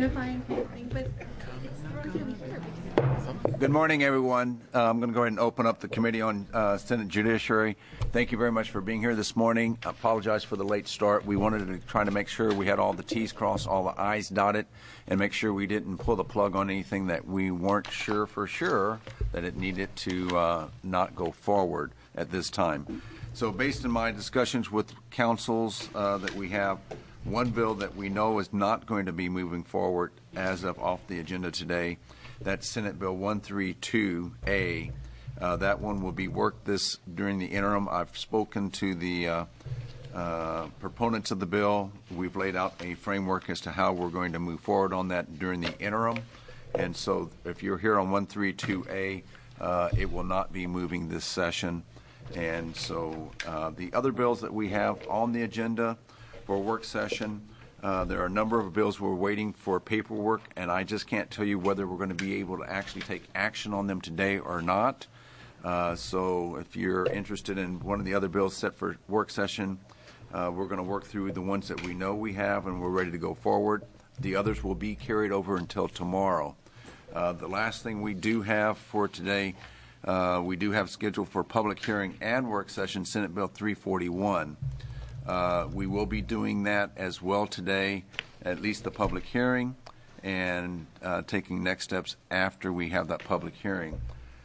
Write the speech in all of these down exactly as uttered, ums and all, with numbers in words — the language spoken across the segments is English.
Good morning, everyone. Uh, I'm going to go ahead and open up the Committee on uh, Senate Judiciary. Thank you very much for being here this morning. I apologize for the late start. We wanted to try to make sure we had all the T's crossed, all the I's dotted, and make sure we didn't pull the plug on anything that we weren't sure for sure that it needed to uh, not go forward at this time. So based on my discussions with councils uh, that we have, one bill that we know is not going to be moving forward as of off the agenda today, that's Senate Bill one thirty-two A. Uh, that one will be worked this during the interim. I've spoken to the uh, uh, proponents of the bill. We've laid out a framework as to how we're going to move forward on that during the interim. And so if you're here on one thirty-two A, uh, it will not be moving this session. And so uh, the other bills that we have on the agenda for work session, uh, there are a number of bills we're waiting for paperwork, and I just can't tell you whether we're going to be able to actually take action on them today or not. Uh, so if you're interested in one of the other bills set for work session, uh, we're going to work through the ones that we know we have and we're ready to go forward. The others will be carried over until tomorrow. Uh, the last thing we do have for today, uh, we do have scheduled for public hearing and work session Senate Bill three forty-one. Uh, we will be doing that as well today, at least the public hearing, and uh, taking next steps after we have that public hearing.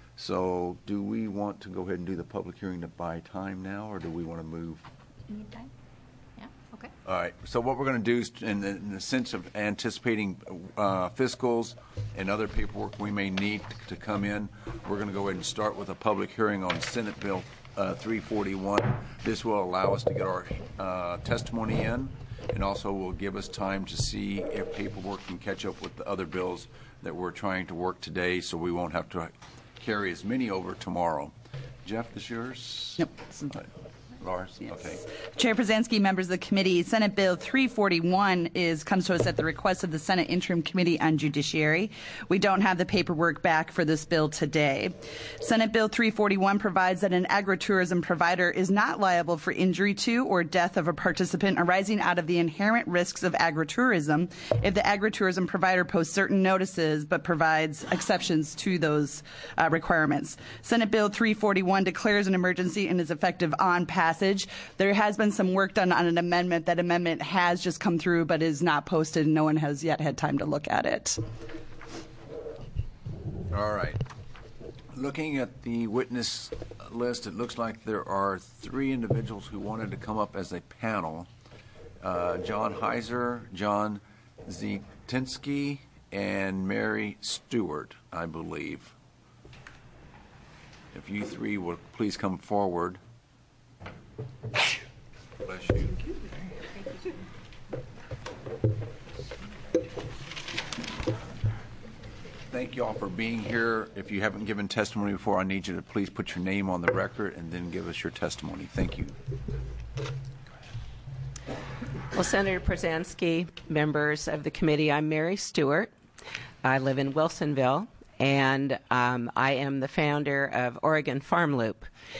So do we want to go ahead and do the public hearing to buy time now, or do we want to move? Need time? Yeah, okay. All right. So what we're going to do is, in the, in the sense of anticipating uh, fiscals and other paperwork we may need to come in, we're going to go ahead and start with a public hearing on Senate Bill Uh, three forty-one. This will allow us to get our uh, testimony in, and also will give us time to see if paperwork can catch up with the other bills that we're trying to work today, so we won't have to carry as many over tomorrow. Jeff, this yours? Yep. Uh, Lars? Yes. Okay. Chair Przanski, members of the committee, Senate Bill three forty-one is comes to us at the request of the Senate Interim Committee on Judiciary. We don't have the paperwork back for this bill today. Senate Bill three forty-one provides that an agritourism provider is not liable for injury to or death of a participant arising out of the inherent risks of agritourism if the agritourism provider posts certain notices but provides exceptions to those uh, requirements. Senate Bill three forty-one declares an emergency and is effective on passage. There has been some work done on an amendment. That amendment has just come through but is not posted, and no one has yet had time to look at it. All right. Looking at the witness list, it looks like there are three individuals who wanted to come up as a panel. Uh, John Heiser, John Zetinsky, and Mary Stewart, I believe. If you three would please come forward. Bless you. Thank you all for being here. If you haven't given testimony before, I need you to please put your name on the record and then give us your testimony. Thank you. Well, Senator Przanski, members of the committee, I'm Mary Stewart. I live in Wilsonville, and um, I am the founder of Oregon Farm Loop.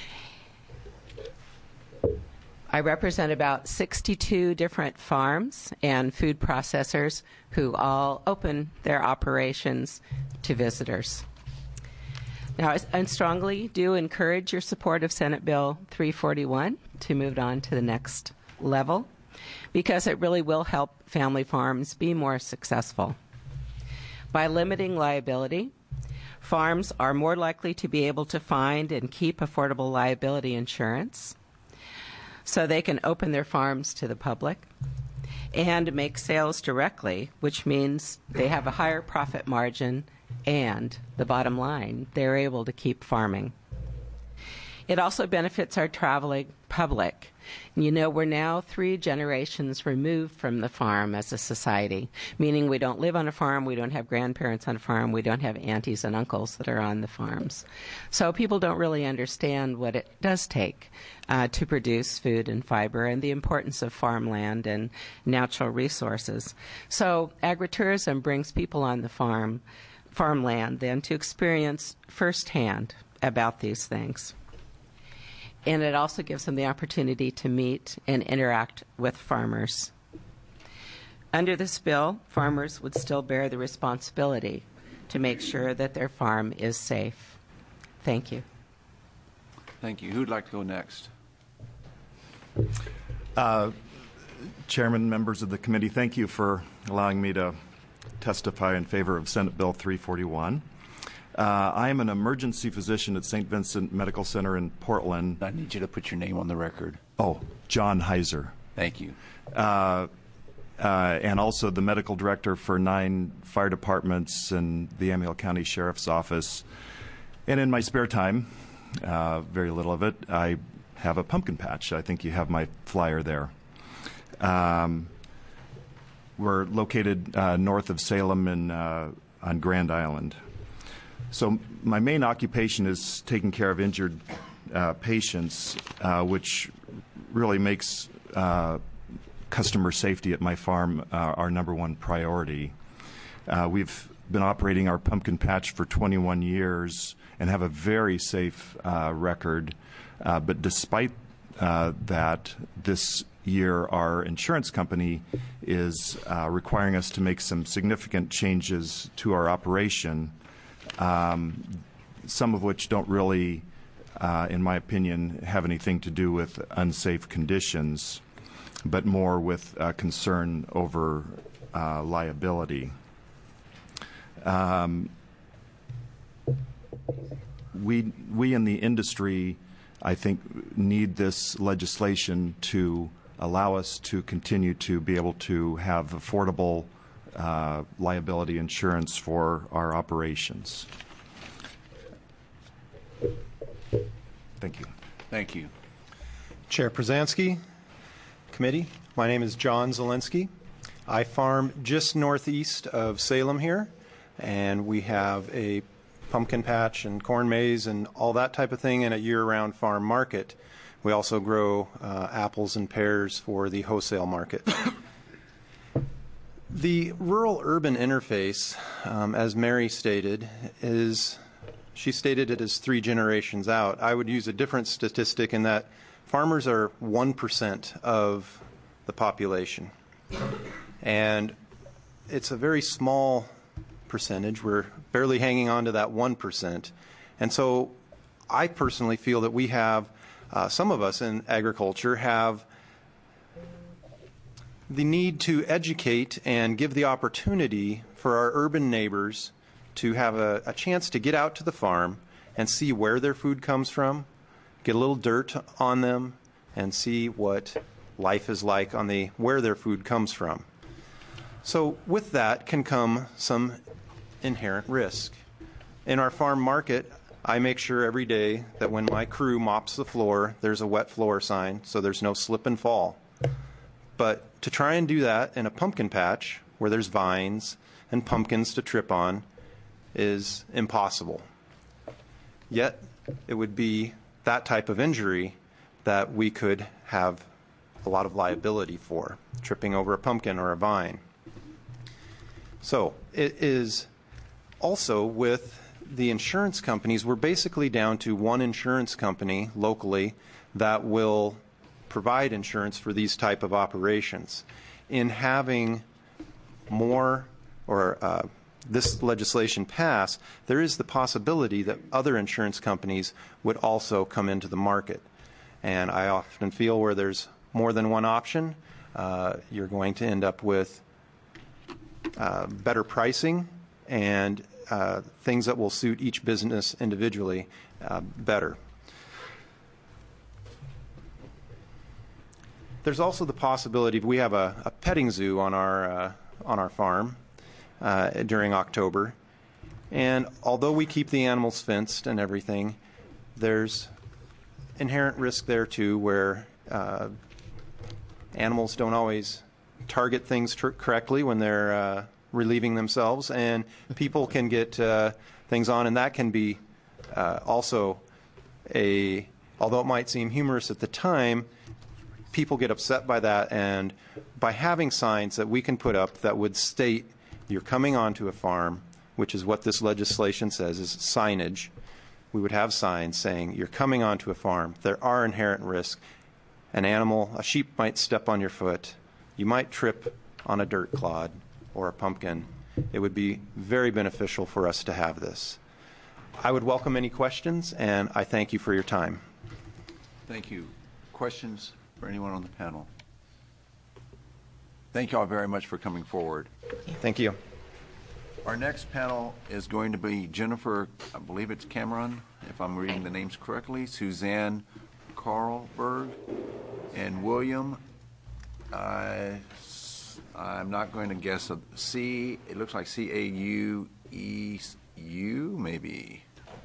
I represent about sixty-two different farms and food processors who all open their operations to visitors. Now, I, I strongly do encourage your support of Senate Bill three forty-one to move on to the next level, because it really will help family farms be more successful. By limiting liability, farms are more likely to be able to find and keep affordable liability insurance, so they can open their farms to the public and make sales directly, which means they have a higher profit margin and, the bottom line, they're able to keep farming. It also benefits our traveling public. You know, we're now three generations removed from the farm as a society, meaning we don't live on a farm, we don't have grandparents on a farm, we don't have aunties and uncles that are on the farms. So people don't really understand what it does take uh, to produce food and fiber and the importance of farmland and natural resources. So agritourism brings people on the farm, farmland then to experience firsthand about these things. And it also gives them the opportunity to meet and interact with farmers. Under this bill, farmers would still bear the responsibility to make sure that their farm is safe. Thank you. Thank you. Who'd like to go next? Uh, Chairman, members of the committee, thank you for allowing me to testify in favor of Senate Bill three forty-one. Uh, I am an emergency physician at Saint Vincent Medical Center in Portland. I need you to put your name on the record. Oh, John Heiser. Thank you. Uh, uh, and also the medical director for nine fire departments and the Amiel County Sheriff's Office. And in my spare time, uh, very little of it, I have a pumpkin patch. I think you have my flyer there. Um, we're located uh, north of Salem and uh, on Grand Island. So my main occupation is taking care of injured uh, patients, uh, which really makes uh, customer safety at my farm uh, our number one priority. Uh, we've been operating our pumpkin patch for twenty-one years and have a very safe uh, record. Uh, but despite uh, that, this year our insurance company is uh, requiring us to make some significant changes to our operation. Um, some of which don't really, uh, in my opinion, have anything to do with unsafe conditions, but more with uh, concern over uh, liability. Um, we, we in the industry, I think, need this legislation to allow us to continue to be able to have affordable Uh, liability insurance for our operations. Thank you. Thank you. Chair Przanski, committee, my name is John Zielinski. I farm just northeast of Salem here, and we have a pumpkin patch and corn maze and all that type of thing in a year-round farm market. We also grow uh, apples and pears for the wholesale market. The rural-urban interface, um, as Mary stated, is, she stated it as three generations out. I would use a different statistic in that farmers are one percent of the population. And it's a very small percentage. We're barely hanging on to that one percent. And so I personally feel that we have, uh, some of us in agriculture have the need to educate and give the opportunity for our urban neighbors to have a, a chance to get out to the farm and see where their food comes from, get a little dirt on them, and see what life is like on the where their food comes from. So with that can come some inherent risk. In our farm market, I make sure every day that when my crew mops the floor, there's a wet floor sign so there's no slip and fall. But to try and do that in a pumpkin patch where there's vines and pumpkins to trip on is impossible. Yet it would be that type of injury that we could have a lot of liability for, tripping over a pumpkin or a vine. So it is also with the insurance companies, we're basically down to one insurance company locally that will provide insurance for these type of operations. In having more or uh, this legislation pass, there is the possibility that other insurance companies would also come into the market. And I often feel where there's more than one option, uh, you're going to end up with uh, better pricing and uh, things that will suit each business individually uh, better. There's also the possibility, we have a, a petting zoo on our uh, on our farm uh, during October, and although we keep the animals fenced and everything, there's inherent risk there too, where uh, animals don't always target things tr- correctly when they're uh, relieving themselves, and people can get uh, things on, and that can be uh, also a, although it might seem humorous at the time, people get upset by that, and by having signs that we can put up that would state you're coming onto a farm, which is what this legislation says is signage, we would have signs saying you're coming onto a farm. There are inherent risks. An animal, a sheep might step on your foot. You might trip on a dirt clod or a pumpkin, it would be very beneficial for us to have this. I would welcome any questions, and I thank you for your time. Thank you. Questions for anyone on the panel? Thank you all very much for coming forward. Thank you. Our next panel is going to be Jennifer, I believe it's Cameron, if I'm reading the names correctly, Suzanne Carlberg, and William, uh, I'm not going to guess, a C, it looks like C A U E U, maybe.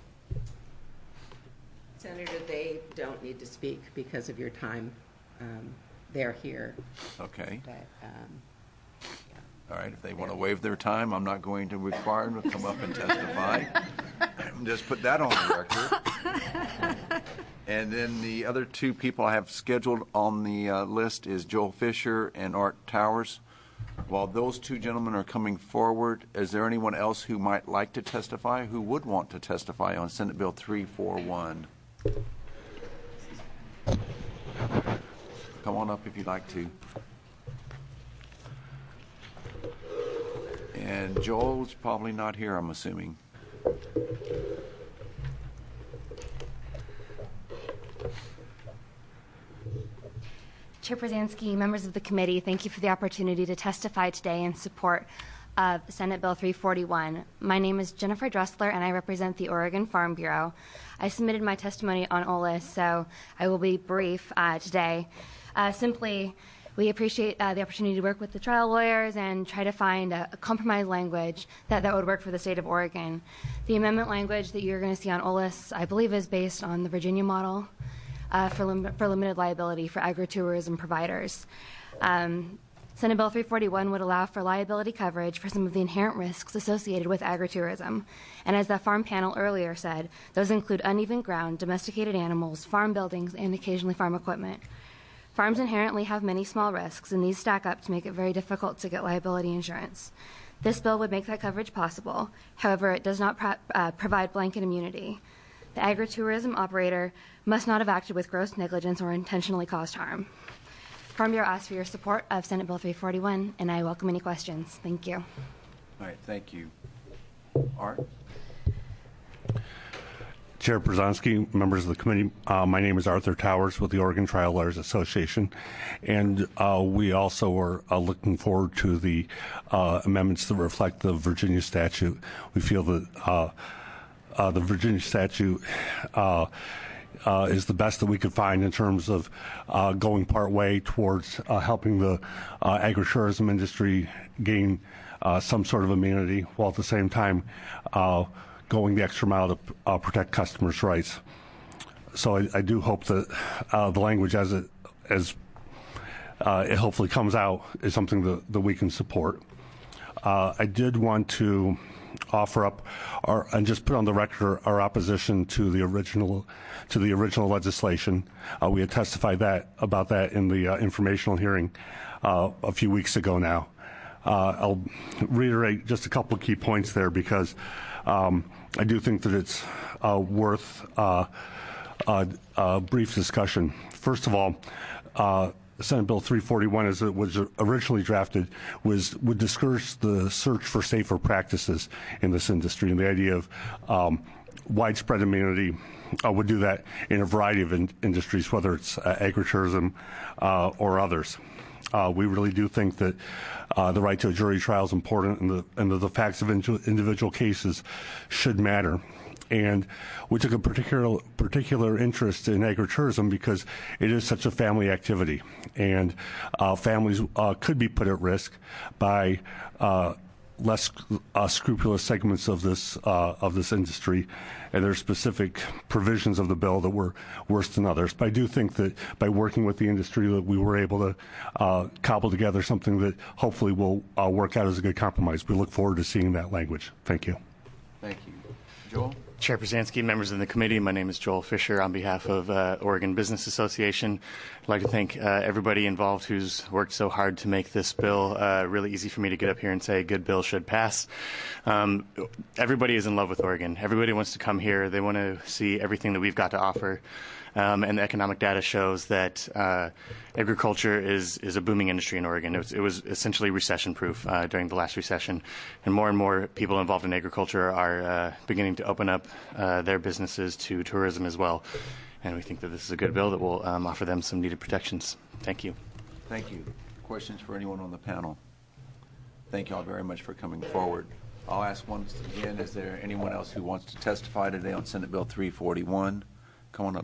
Senator, they don't need to speak because of your time. Um, they're here. Okay. But, um, All right, if they want to waive their time, I'm not going to require them to come up and testify. Just put that on the record. And then the other two people I have scheduled on the uh, list is Joel Fisher and Art Towers. While those two gentlemen are coming forward, is there anyone else who might like to testify, who would want to testify on Senate Bill three forty-one? Come on up if you'd like to. And Joel's probably not here, I'm assuming. Chair Brzezinski, members of the committee, thank you for the opportunity to testify today in support of Senate Bill three forty-one. My name is Jennifer Dressler, and I represent the Oregon Farm Bureau. I submitted my testimony on O L I S, so I will be brief uh, today. Uh, simply, we appreciate uh, the opportunity to work with the trial lawyers and try to find a, a compromise language that, that would work for the state of Oregon. The amendment language that you're going to see on O L I S, I believe, is based on the Virginia model uh, for, lim- for limited liability for agritourism providers. Um, Senate Bill three forty-one would allow for liability coverage for some of the inherent risks associated with agritourism. And as the farm panel earlier said, those include uneven ground, domesticated animals, farm buildings, and occasionally farm equipment. Farms inherently have many small risks, and these stack up to make it very difficult to get liability insurance. This bill would make that coverage possible. However, it does not pro- uh, provide blanket immunity. The agritourism operator must not have acted with gross negligence or intentionally caused harm. Farm Bureau asks for your support of Senate Bill three forty-one, and I welcome any questions. Thank you. All right, thank you. Art? Chair Brzezinski, members of the committee, uh, my name is Arthur Towers with the Oregon Trial Lawyers Association, and uh, we also are uh, looking forward to the uh, amendments that reflect the Virginia statute. We feel that uh, uh, the Virginia statute uh, uh, is the best that we could find in terms of uh, going part way towards uh, helping the uh, agritourism industry gain uh, some sort of immunity, while at the same time uh, going the extra mile to uh, protect customers' rights. So I, I do hope that uh, the language as it as uh, it hopefully comes out is something that, that we can support. Uh, I did want to offer up our, and just put on the record our opposition to the original to the original legislation. Uh, we had testified that about that in the uh, informational hearing uh, a few weeks ago now. Uh, I'll reiterate just a couple of key points there because um, I do think that it's uh, worth uh, a, a brief discussion. First of all, uh, Senate Bill three forty-one, as it was originally drafted, was would discourage the search for safer practices in this industry, and the idea of um, widespread immunity uh, would do that in a variety of in- industries, whether it's uh, agritourism uh, or others. Uh, we really do think that uh, the right to a jury trial is important, and the, and the, the facts of individual cases should matter. And we took a particular particular interest in agritourism because it is such a family activity, and uh, families uh, could be put at risk by uh, less uh, scrupulous segments of this uh, of this industry. And there are specific provisions of the bill that were worse than others. But I do think that by working with the industry, that we were able to uh, cobble together something that hopefully will uh, work out as a good compromise. We look forward to seeing that language. Thank you. Thank you. Joel? Chair Przansky, members of the committee, my name is Joel Fisher on behalf of uh, Oregon Business Association. I'd like to thank uh, everybody involved who's worked so hard to make this bill uh, really easy for me to get up here and say a good bill should pass. Um, everybody is in love with Oregon. Everybody wants to come here. They want to see everything that we've got to offer. Um, and the economic data shows that uh, agriculture is, is a booming industry in Oregon. It was, it was essentially recession-proof uh, during the last recession, and more and more people involved in agriculture are uh, beginning to open up uh, their businesses to tourism as well. And we think that this is a good bill that will um, offer them some needed protections. Thank you. Thank you. Questions for anyone on the panel? Thank you all very much for coming forward. I'll ask once again, is there anyone else who wants to testify today on Senate Bill three forty-one? Come on up.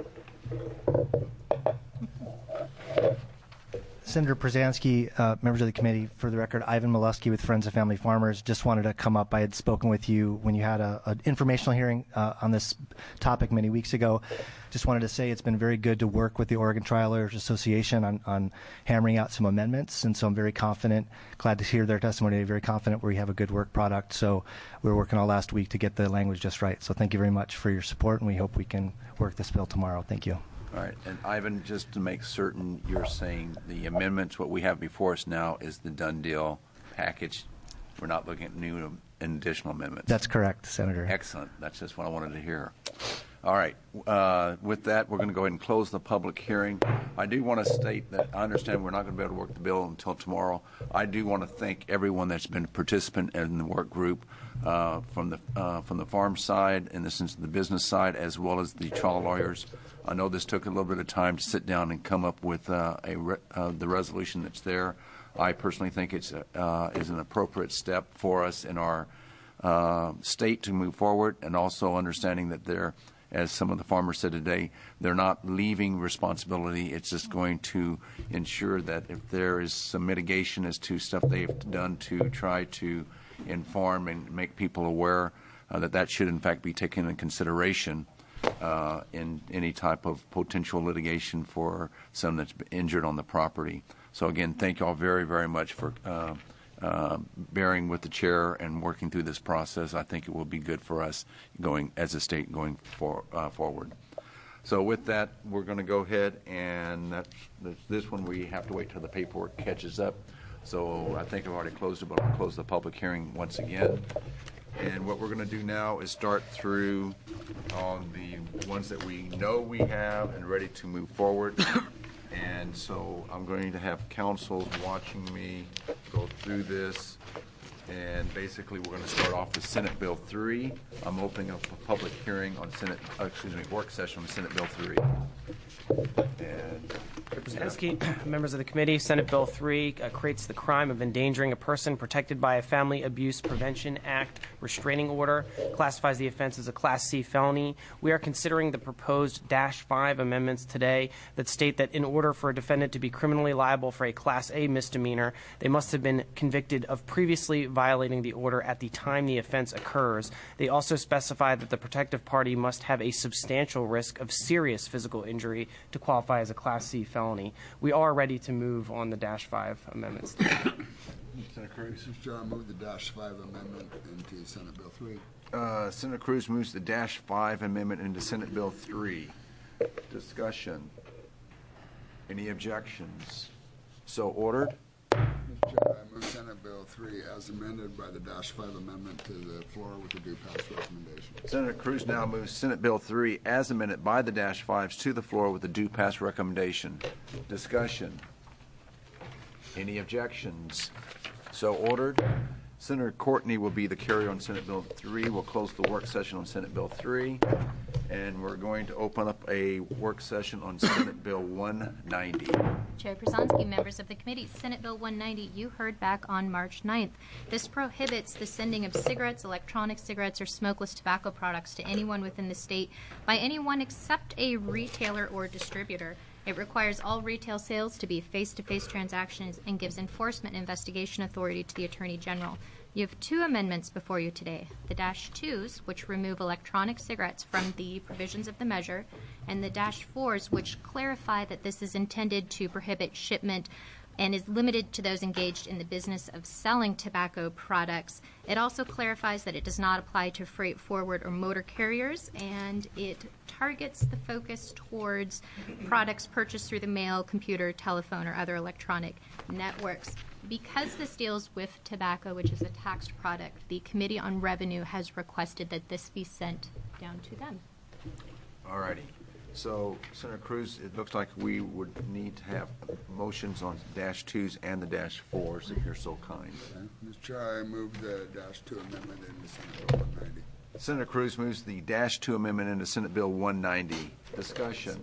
Senator Przansky, uh, members of the committee, for the record, Ivan Molesky with Friends of Family Farmers. Just wanted to come up. I had spoken with you when you had an informational hearing uh, on this topic many weeks ago. Just wanted to say it's been very good to work with the Oregon Trial Lawyers Association on, on hammering out some amendments, and so I'm very confident, glad to hear their testimony, very confident we have a good work product. So we were working all last week to get the language just right. So thank you very much for your support, and we hope we can work this bill tomorrow. Thank you. All right, and Ivan, just to make certain, you're saying the amendments, what we have before us now is the done deal package. We're not looking at new and additional amendments. That's correct, Senator. Excellent. That's just what I wanted to hear. All right. Uh, with that, we're going to go ahead and close the public hearing. I do want to state that I understand we're not going to be able to work the bill until tomorrow. I do want to thank everyone that's been a participant in the work group, uh, from the uh, from the farm side, in the sense of the business side, as well as the trial lawyers. I know this took a little bit of time to sit down and come up with uh, a re- uh, the resolution that's there. I personally think it's uh, is an appropriate step for us in our uh, state to move forward, and also understanding that they're, as some of the farmers said today, they're not leaving responsibility. It's just going to ensure that if there is some mitigation as to stuff they've done to try to inform and make people aware, uh, that that should in fact be taken into consideration uh, in any type of potential litigation for someone that's been injured on the property. So again, thank you all very, very much for uh, uh, bearing with the chair and working through this process. I think it will be good for us going as a state going for, uh, forward. So with that, we're going to go ahead, and that's, this one we have to wait till the paperwork catches up. So I think I've already closed it, but I'll close the public hearing once again. And what we're going to do now is start through on the ones that we know we have and ready to move forward. And so I'm going to have council watching me go through this. And basically, we're going to start off with Senate Bill three. I'm opening up a public hearing on Senate, uh, excuse me, work session on Senate Bill three. And Przansky, members of the committee, Senate Bill three uh, creates the crime of endangering a person protected by a Family Abuse Prevention Act restraining order, classifies the offense as a Class C felony. We are considering the proposed Dash five amendments today that state that in order for a defendant to be criminally liable for a Class A misdemeanor, they must have been convicted of previously violating the order at the time the offense occurs. They also specify that the protective party must have a substantial risk of serious physical injury to qualify as a Class C felony. We are ready to move on the Dash five amendments. Senator Cruz. This is John. Move the Dash five amendment into Senate Bill three. Uh, Senator Cruz moves the Dash five amendment into Senate Bill three. Discussion. Any objections? So ordered. Mister Chair, I move Senate Bill three as amended by the Dash five amendment to the floor with the due pass recommendation. Senator Cruz now moves Senate Bill three as amended by the Dash fives to the floor with the due pass recommendation. Discussion. Any objections? So ordered. Senator Courtney will be the carrier on Senate Bill three. We'll close the work session on Senate Bill three. And we're going to open up a work session on Senate Bill one ninety. Chair Przansky, members of the committee, Senate Bill one ninety, you heard back on March ninth. This prohibits the sending of cigarettes, electronic cigarettes, or smokeless tobacco products to anyone within the state by anyone except a retailer or distributor. It requires all retail sales to be face-to-face transactions and gives enforcement investigation authority to the Attorney General. You have two amendments before you today, the Dash twos, which remove electronic cigarettes from the provisions of the measure, and the Dash fours, which clarify that this is intended to prohibit shipment and is limited to those engaged in the business of selling tobacco products. It also clarifies that it does not apply to freight forward or motor carriers, and it targets the focus towards products purchased through the mail, computer, telephone, or other electronic networks. Because this deals with tobacco, which is a taxed product, the Committee on Revenue has requested that this be sent down to them. All righty. So, Senator Cruz, it looks like we would need to have motions on dash twos and the dash fours, if you're so kind. Okay. Mister Chair, I move the dash two amendment into Senate Bill one ninety. Senator Cruz moves the dash two amendment into Senate Bill one ninety. Discussion.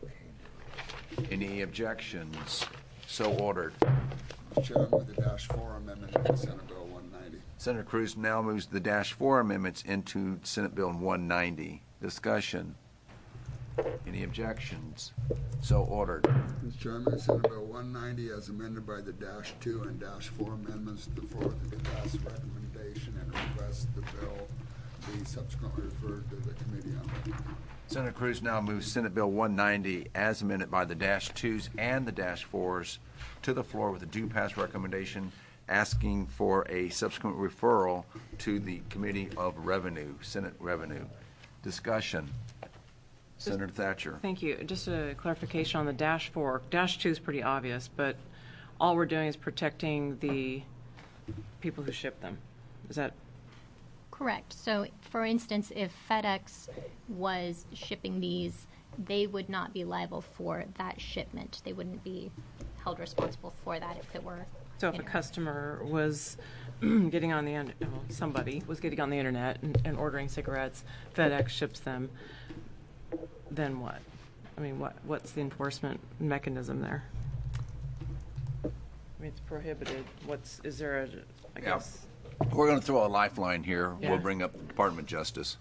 Any objections? So ordered. Mister Chair, I move the dash four amendment into Senate Bill one ninety. Senator Cruz now moves the dash four amendments into Senate Bill one ninety. Discussion. Any objections? So ordered. Mister Chairman, Senate Bill one ninety as amended by the dash two and dash four amendments to the floor with the pass recommendation and request the bill be subsequently referred to the committee on. Senator Cruz now moves Senate Bill one ninety as amended by the dash twos and the dash fours to the floor with a due pass recommendation asking for a subsequent referral to the Committee of Revenue, Senate Revenue. Discussion. Senator Thatcher. Thank you. Just a clarification on the dash four. Dash two is pretty obvious, but all we're doing is protecting the people who ship them. Is that correct? So, for instance, if FedEx was shipping these, they would not be liable for that shipment. They wouldn't be held responsible for that if it were. So if a customer was getting on the well, somebody was getting on the internet and, and ordering cigarettes, FedEx ships them, then what? I mean, what what's the enforcement mechanism there? I mean, it's prohibited. What's is there a? I Yeah. guess We're going to throw a lifeline here. Yeah. We'll bring up the Department of Justice.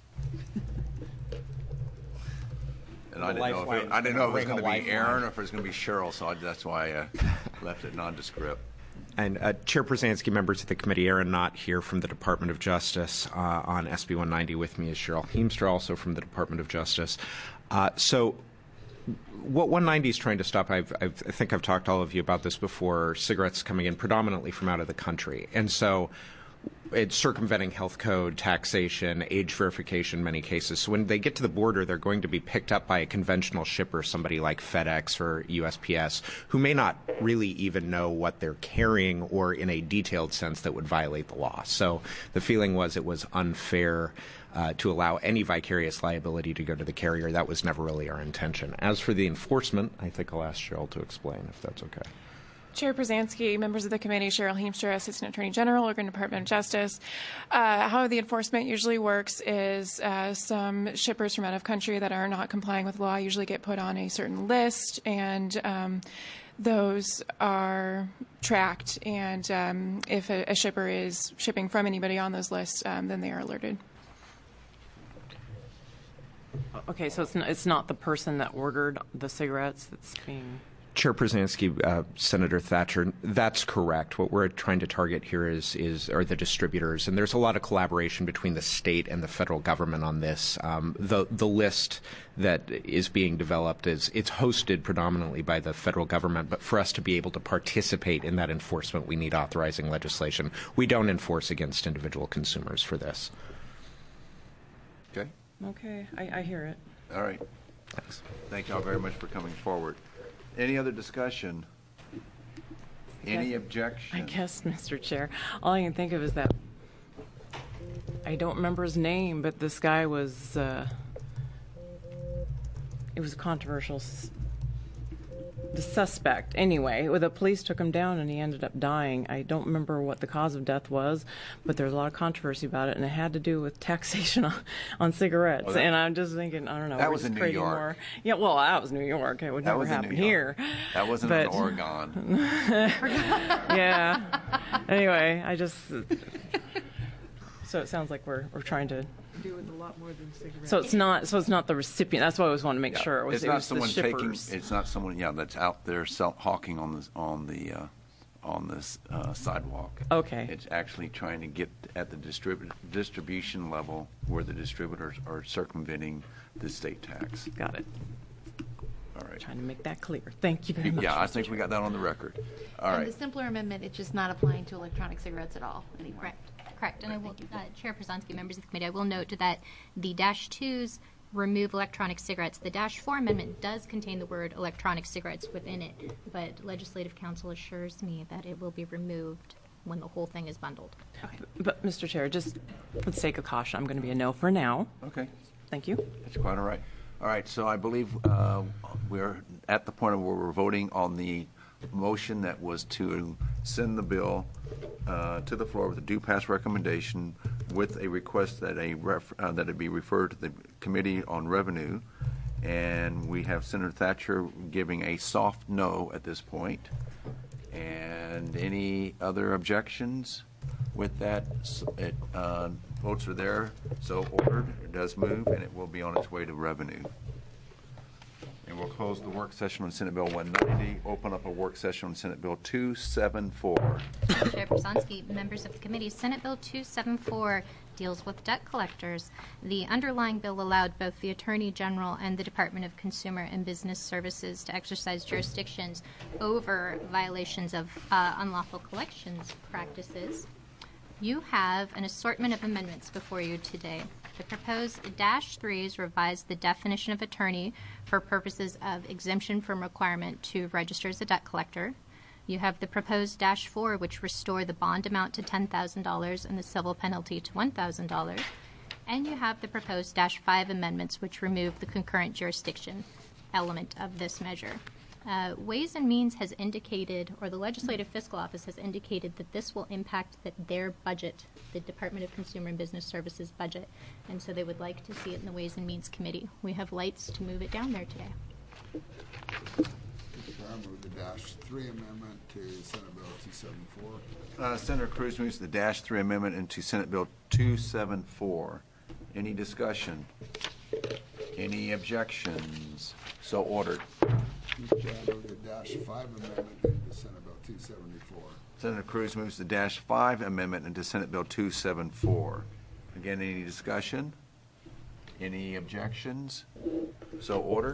And I The didn't know if it, lifeline's I didn't know if it was gonna going to bring be a Aaron lifeline. or if it was going to be Cheryl, so I, that's why I uh, left it nondescript. And uh, Chair Brzezinski, members of the committee, Aaron Knott here from the Department of Justice uh, on S B one ninety. With me is Cheryl Heemstra, also from the Department of Justice. Uh, so what one ninety is trying to stop, I've, I've, I think I've talked to all of you about this before, cigarettes coming in predominantly from out of the country. And so it's circumventing health code, taxation, age verification in many cases. So when they get to the border, they're going to be picked up by a conventional shipper, somebody like FedEx or U S P S, who may not really even know what they're carrying or in a detailed sense that would violate the law. So the feeling was it was unfair uh, to allow any vicarious liability to go to the carrier. That was never really our intention. As for the enforcement, I think I'll ask Cheryl to explain if that's okay. Chair Brzezinski, members of the committee, Cheryl Heemstra, Assistant Attorney General, Oregon Department of Justice. Uh, how the enforcement usually works is uh, some shippers from out of country that are not complying with law usually get put on a certain list, and um, those are tracked. And um, if a, a shipper is shipping from anybody on those lists, um, then they are alerted. okay. So it's not, it's not the person that ordered the cigarettes that's being. Chair Brzezinski, uh, Senator Thatcher, that's correct. What we're trying to target here is, is are the distributors, and there's a lot of collaboration between the state and the federal government on this. Um, the the list that is being developed is it's hosted predominantly by the federal government, but for us to be able to participate in that enforcement, we need authorizing legislation. We don't enforce against individual consumers for this. Okay. Okay, I, I hear it. All right. Thanks. Thank you all very much for coming forward. Any other discussion? Any objection? I guess, Mister Chair, all I can think of is that I don't remember his name, but this guy was, uh, it was controversial. S- The suspect, anyway, well, the police took him down and he ended up dying. I don't remember what the cause of death was, but there's a lot of controversy about it, and it had to do with taxation on, on cigarettes. Well, that- and I'm just thinking, I don't know. That we're was just in New creating York. More. Yeah, well, that was New York. It would That never was in happen New York. here. That wasn't but, in Oregon. yeah. Anyway, I just. So it sounds like we're we're trying to. Doing a lot more than cigarettes. So it's not. So it's not the recipient. That's why I always want to make Yeah. sure it was. It's it not was someone the taking. shippers. It's not someone. Yeah, that's out there sell, hawking on the on the uh, on this uh, sidewalk. Okay. It's actually trying to get at the distrib- distribution level where the distributors are circumventing the state tax. Got it. All right. Trying to make that clear. Thank you very much. Yeah, I Mister think we Chair. got that on the record. All And right. the simpler amendment, it's just not applying to electronic cigarettes at all anymore. Correct. Correct. And I will, uh, Chair Przanski, members of the committee, I will note that the dash twos remove electronic cigarettes. The dash four amendment does contain the word electronic cigarettes within it, but Legislative Counsel assures me that it will be removed when the whole thing is bundled. But, Mister Chair, just for the sake of caution, I'm going to be a no for now. Okay. Thank you. That's quite all right. All right, so I believe uh, we're at the point where we're voting on the motion that was to send the bill uh, to the floor with a due pass recommendation with a request that a ref, uh, that it be referred to the Committee on Revenue. And we have Senator Thatcher giving a soft no at this point. And any other objections? With that, it, uh, votes are there, so ordered. It does move, and it will be on its way to revenue. And we'll close the work session on Senate Bill one ninety, open up a work session on Senate Bill two seventy-four. Chair Przanski, members of the committee, Senate Bill two seventy-four deals with debt collectors. The underlying bill allowed both the Attorney General and the Department of Consumer and Business Services to exercise jurisdictions over violations of uh, unlawful collections practices. You have an assortment of amendments before you today. The proposed dash threes revise the definition of attorney for purposes of exemption from requirement to register as a debt collector. You have the proposed dash four, which restore the bond amount to ten thousand dollars and the civil penalty to one thousand dollars. And you have the proposed dash five amendments, which remove the concurrent jurisdiction element of this measure. Uh, Ways and Means has indicated, or the Legislative Fiscal Office has indicated, that this will impact that their budget, the Department of Consumer and Business Services budget, and so they would like to see it in the Ways and Means Committee. We have lights to move it down there today. I move the dash three amendment to Senate Bill two seventy-four. Uh, Senator Cruz moves the dash three amendment into Senate Bill two seventy-four. Any discussion? Any objections? So ordered. Mister Chair, I move the dash five amendment into Senate Bill two seventy-four. Senator Cruz moves the dash five amendment into Senate Bill two seventy-four. Again, any discussion? Any objections? So ordered.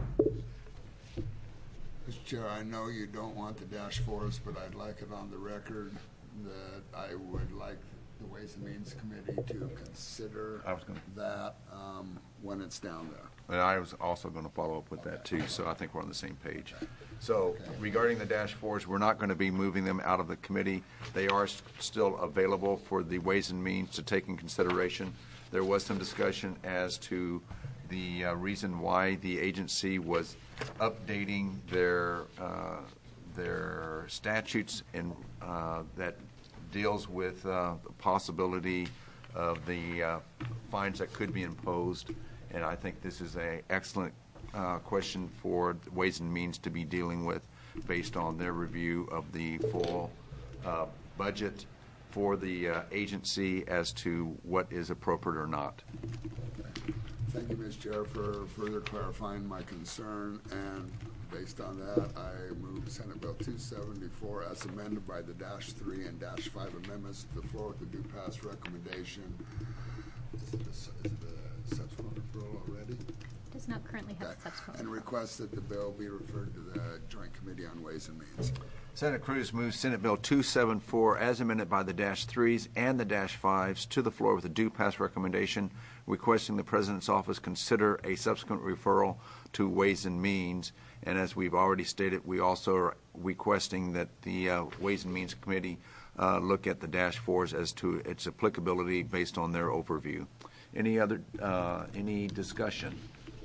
Mister Chair, I know you don't want the dash fours, but I'd like it on the record that I would like the Ways and Means Committee to consider I was gonna- that um, when it's down there. And I was also going to follow up with that too, so I think we're on the same page. So regarding the dash fours, we're not going to be moving them out of the committee. They are s- still available for the Ways and Means to take in consideration. There was some discussion as to the uh, reason why the agency was updating their uh, their statutes and uh, that deals with uh, the possibility of the uh, fines that could be imposed. And I think this is an excellent uh, question for the Ways and Means to be dealing with based on their review of the full uh, budget for the uh, agency as to what is appropriate or not. Thank you, Mister Chair, for further clarifying my concern. And based on that, I move Senate Bill two seventy-four as amended by the dash three and dash five amendments to the floor with the due pass recommendation. Is it a, is it a subsequent referral already? It does not currently have Okay. a subsequent. And request that the bill be referred to the Joint Committee on Ways and Means. Senator Cruz moves Senate Bill two seventy-four as amended by the dash threes and the dash fives to the floor with a due pass recommendation requesting the President's office consider a subsequent referral to Ways and Means. And as we've already stated, we also are requesting that the uh, Ways and Means Committee uh, look at the dash fours as to its applicability based on their overview. Any other, uh, any discussion?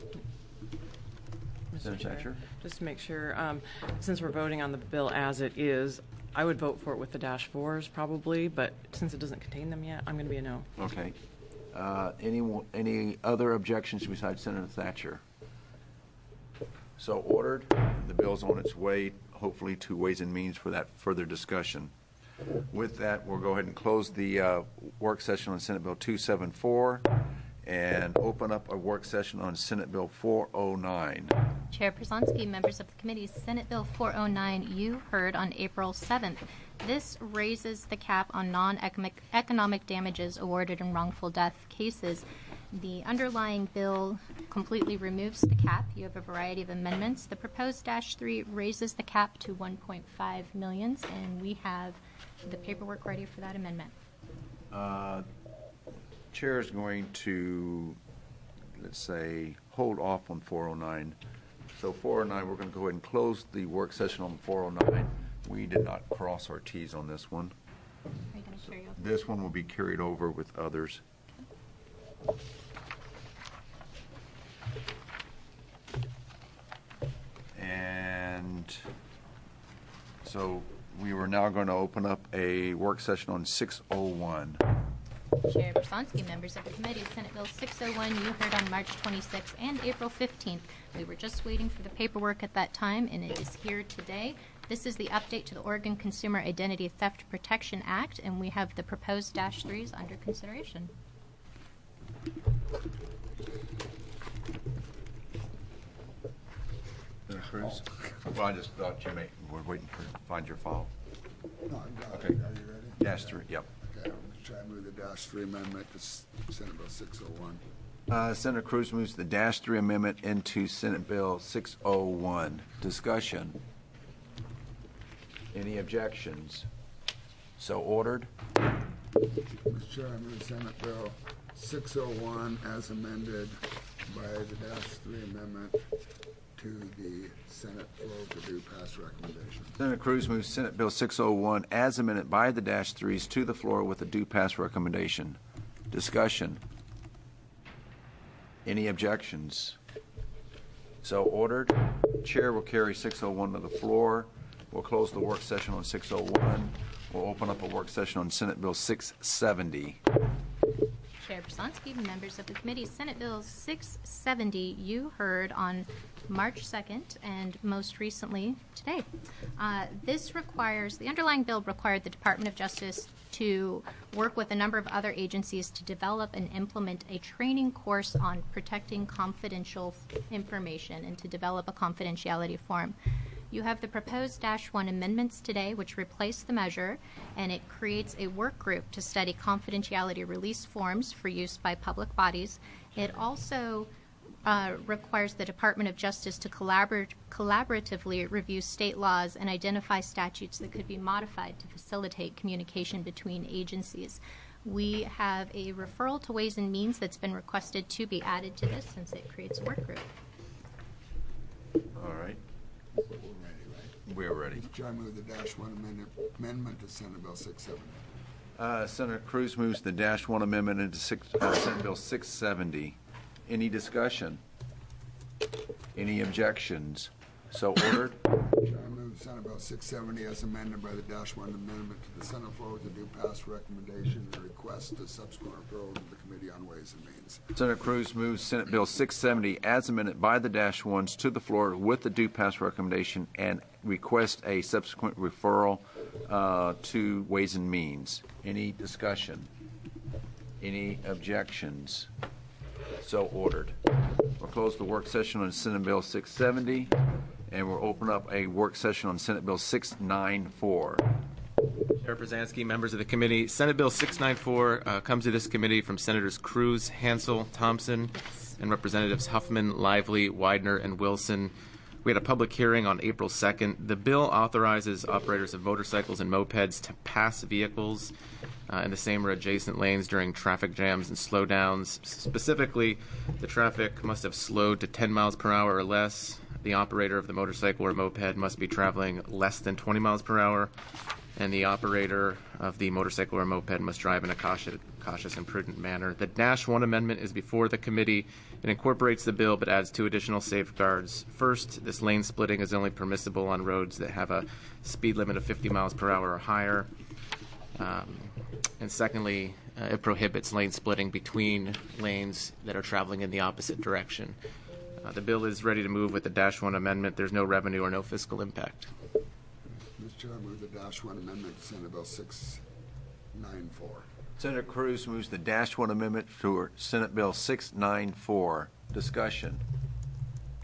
Mister Senator Chair, Thatcher? just to make sure, um, since we're voting on the bill as it is, I would vote for it with the dash fours probably, but since it doesn't contain them yet, I'm going to be a no. Okay. Uh, any any other objections besides Senator Thatcher? So ordered. The bill's on its way, hopefully, to Ways and Means for that further discussion. With that, we'll go ahead and close the uh, work session on Senate Bill two seventy-four and open up a work session on Senate Bill four oh nine. Chair Przanski, members of the committee, Senate Bill four oh nine you heard on April seventh. This raises the cap on non-economic economic damages awarded in wrongful death cases. The underlying bill completely removes the cap. You have a variety of amendments. The proposed Dash three raises the cap to one point five millions, and we have the paperwork ready for that amendment. Uh, Chair is going to, let's say, hold off on four oh nine. So four oh nine, we're going to go ahead and close the work session on four oh nine. We did not cross our T's on this one. Are you going to carry over? This one will be carried over with others. And so we were now going to open up a work session on six oh one. Chair Brzezinski, members of the committee, Senate Bill six oh one, you heard on March twenty-sixth and April fifteenth. We were just waiting for the paperwork at that time, and it is here today. This is the update to the Oregon Consumer Identity Theft Protection Act, and we have the proposed Dash threes under consideration. Cruz? Well, I just thought you may, we're waiting for, find your file. No, I've got Okay. it. Are you ready? Dash three, yep. Okay, I'm going to try and move the Dash three amendment to S- Senate Bill six oh one. Uh, Senator Cruz moves the Dash three amendment into Senate Bill six oh one. Discussion. Any objections? So ordered. Mister Chair, I move Senate Bill six oh one as amended by the Dash three amendment to the Senate floor for due pass recommendation. Senator Cruz moves Senate Bill six oh one as amended by the Dash threes to the floor with a due pass recommendation. Discussion. Any objections? So ordered. Chair will carry six oh one to the floor. We'll close the work session on six oh one. We'll open up a work session on Senate Bill six seventy. Chair Brzezinski, members of the committee, Senate Bill six seventy, you heard on March second and most recently today. Uh, this requires, the underlying bill required the Department of Justice to work with a number of other agencies to develop and implement a training course on protecting confidential information and to develop a confidentiality form. You have the proposed Dash one amendments today, which replace the measure, and it creates a work group to study confidentiality release forms for use by public bodies. It also uh, requires the Department of Justice to collabor- collaboratively review state laws and identify statutes that could be modified to facilitate communication between agencies. We have a referral to Ways and Means that's been requested to be added to this since it creates a work group. All right. We're ready, right? We're ready. Mister Chair, I move the Dash one amendment, amendment to Senate Bill six seventy. Uh, Senator Cruz moves the Dash one amendment into six, uh, Senate Bill six seventy. Any discussion? Any objections? So ordered. Chair, I move Senate Bill six seventy as amended by the Dash one amendment to the Senate floor with a due pass recommendation and request a subsequent referral to the Committee on Ways and Means. Senator Cruz moves Senate Bill six seventy as amended by the Dash ones to the floor with the due pass recommendation and request a subsequent referral uh, to Ways and Means. Any discussion? Any objections? So ordered. We'll close the work session on Senate Bill six seventy, and we'll open up a work session on Senate Bill six ninety-four. Chair Brzezinski, members of the committee, Senate Bill six ninety-four uh, comes to this committee from Senators Cruz, Hansel, Thompson, and Representatives Huffman, Lively, Widener, and Wilson. We had a public hearing on April second. The bill authorizes operators of motorcycles and mopeds to pass vehicles uh, in the same or adjacent lanes during traffic jams and slowdowns. Specifically, the traffic must have slowed to ten miles per hour or less. The operator of the motorcycle or moped must be traveling less than twenty miles per hour, and the operator of the motorcycle or moped must drive in a cautious, cautious and prudent manner. The Dash one amendment is before the committee. It incorporates the bill but adds two additional safeguards. First, this lane splitting is only permissible on roads that have a speed limit of fifty miles per hour or higher. Um, and secondly, uh, it prohibits lane splitting between lanes that are traveling in the opposite direction. Uh, the bill is ready to move with the Dash one amendment. There's no revenue or no fiscal impact. Mister Chair, I move the Dash one amendment to Senate Bill six ninety-four. Senator Cruz moves the Dash one amendment for Senate Bill six ninety-four. Discussion.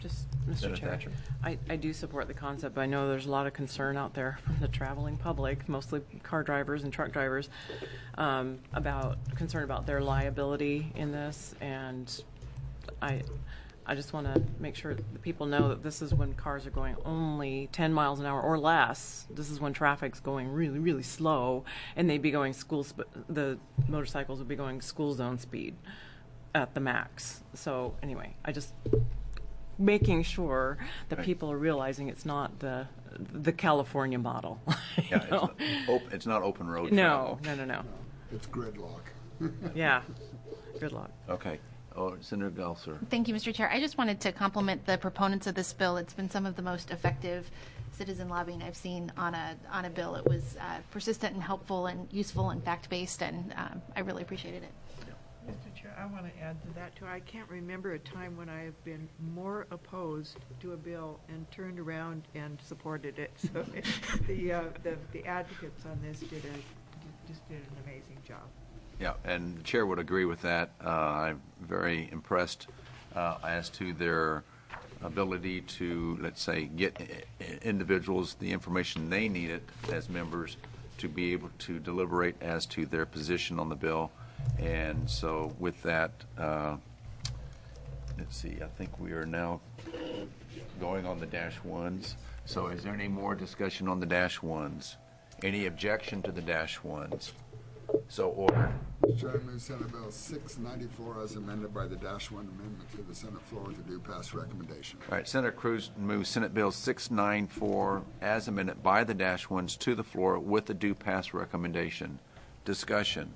Just, Mister Senator Chair, Thatcher. I, I do support the concept, but I know there's a lot of concern out there from the traveling public, mostly car drivers and truck drivers, um, about concern about their liability in this. And I, I just want to make sure that people know that this is when cars are going only ten miles an hour or less. This is when traffic's going really, really slow, and they'd be going school. Sp- the motorcycles would be going school zone speed at the max. So anyway, I just making sure that Right. people are realizing it's not the the California model. Yeah, it's not, op- it's not open road No, travel. no, no, no. It's gridlock. Yeah, good luck. Okay. Oh, Senator Gelser. Thank you, Mister Chair. I just wanted to compliment the proponents of this bill. It's been some of the most effective citizen lobbying I've seen on a on a bill. It was uh, persistent and helpful and useful and fact-based, and um, I really appreciated it. Mister Chair, I want to add to that, too. I can't remember a time when I have been more opposed to a bill and turned around and supported it. So the, uh, the the advocates on this did a, just did an amazing job. Yeah, and the chair would agree with that. Uh, I'm very impressed uh, as to their ability to, let's say, get i- i- individuals the information they needed as members to be able to deliberate as to their position on the bill. And so with that, uh, let's see, I think we are now going on the dash ones. So is there any more discussion on the dash ones? Any objection to the dash ones? So ordered. Mister Chair, I move Senate Bill six ninety-four as amended by the dash one amendment to the Senate floor with a due pass recommendation. All right, Senator Cruz moves Senate Bill six ninety-four as amended by the dash ones to the floor with the due pass recommendation. Discussion.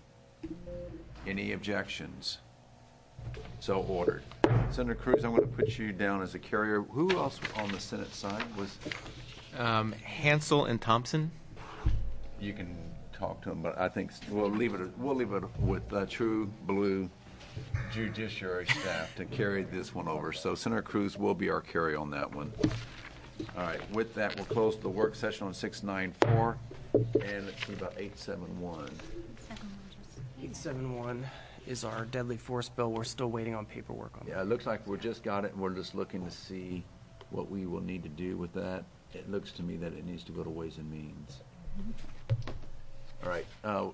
Any objections? So ordered. Senator Cruz, I'm going to put you down as a carrier. Who else on the Senate side was? Um, Hansel and Thompson. You can talk to them, but I think we'll leave it. We'll leave it with uh, true blue judiciary staff to carry this one over. So Senator Cruz will be our carry on that one. All right. With that, we'll close the work session on six ninety-four, and let's see about eight seventy-one. eight seventy-one is our deadly force bill. We're still waiting on paperwork on that. Yeah, it looks like we just got it, and we're just looking to see what we will need to do with that. It looks to me that it needs to go to Ways and Means. All right. Uh,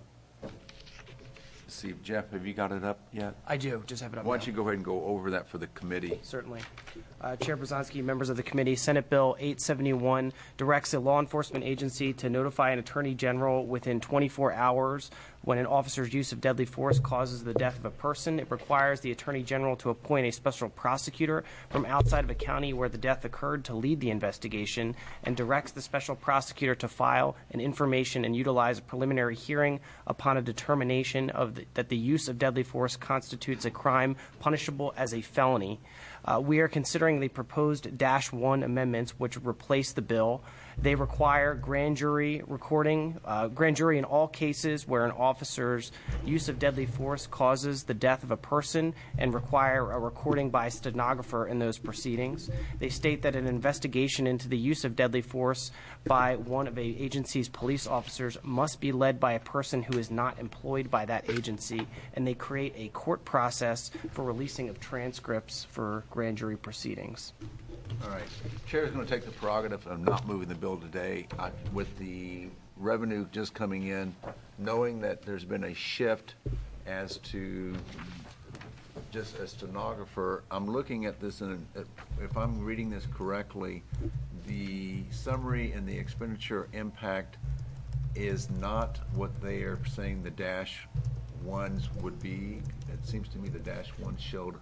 let's see, Jeff, have you got it up yet? I do. Just have it up Why don't now. you go ahead and go over that for the committee? Certainly. Uh, Chair Brzezinski, members of the committee, Senate Bill eight seventy-one directs a law enforcement agency to notify an attorney general within twenty-four hours when an officer's use of deadly force causes the death of a person. It requires the attorney general to appoint a special prosecutor from outside of a county where the death occurred to lead the investigation, and directs the special prosecutor to file an information and utilize a preliminary hearing upon a determination of the, that the use of deadly force constitutes a crime punishable as a felony. Uh, we are considering the proposed Dash one amendments, which replace the bill. They require grand jury recording, uh, grand jury in all cases where an officer's use of deadly force causes the death of a person, and require a recording by a stenographer in those proceedings. They state that an investigation into the use of deadly force by one of a agency's police officers must be led by a person who is not employed by that agency, and they create a court process for releasing of transcripts for grand jury proceedings. All right. Chair is going to take the prerogative of not moving the bill today. I, with the revenue just coming in, knowing that there's been a shift as to just a stenographer, I'm looking at this, and if I'm reading this correctly, the summary and the expenditure impact is not what they are saying the dash ones would be. It seems to me the dash ones showed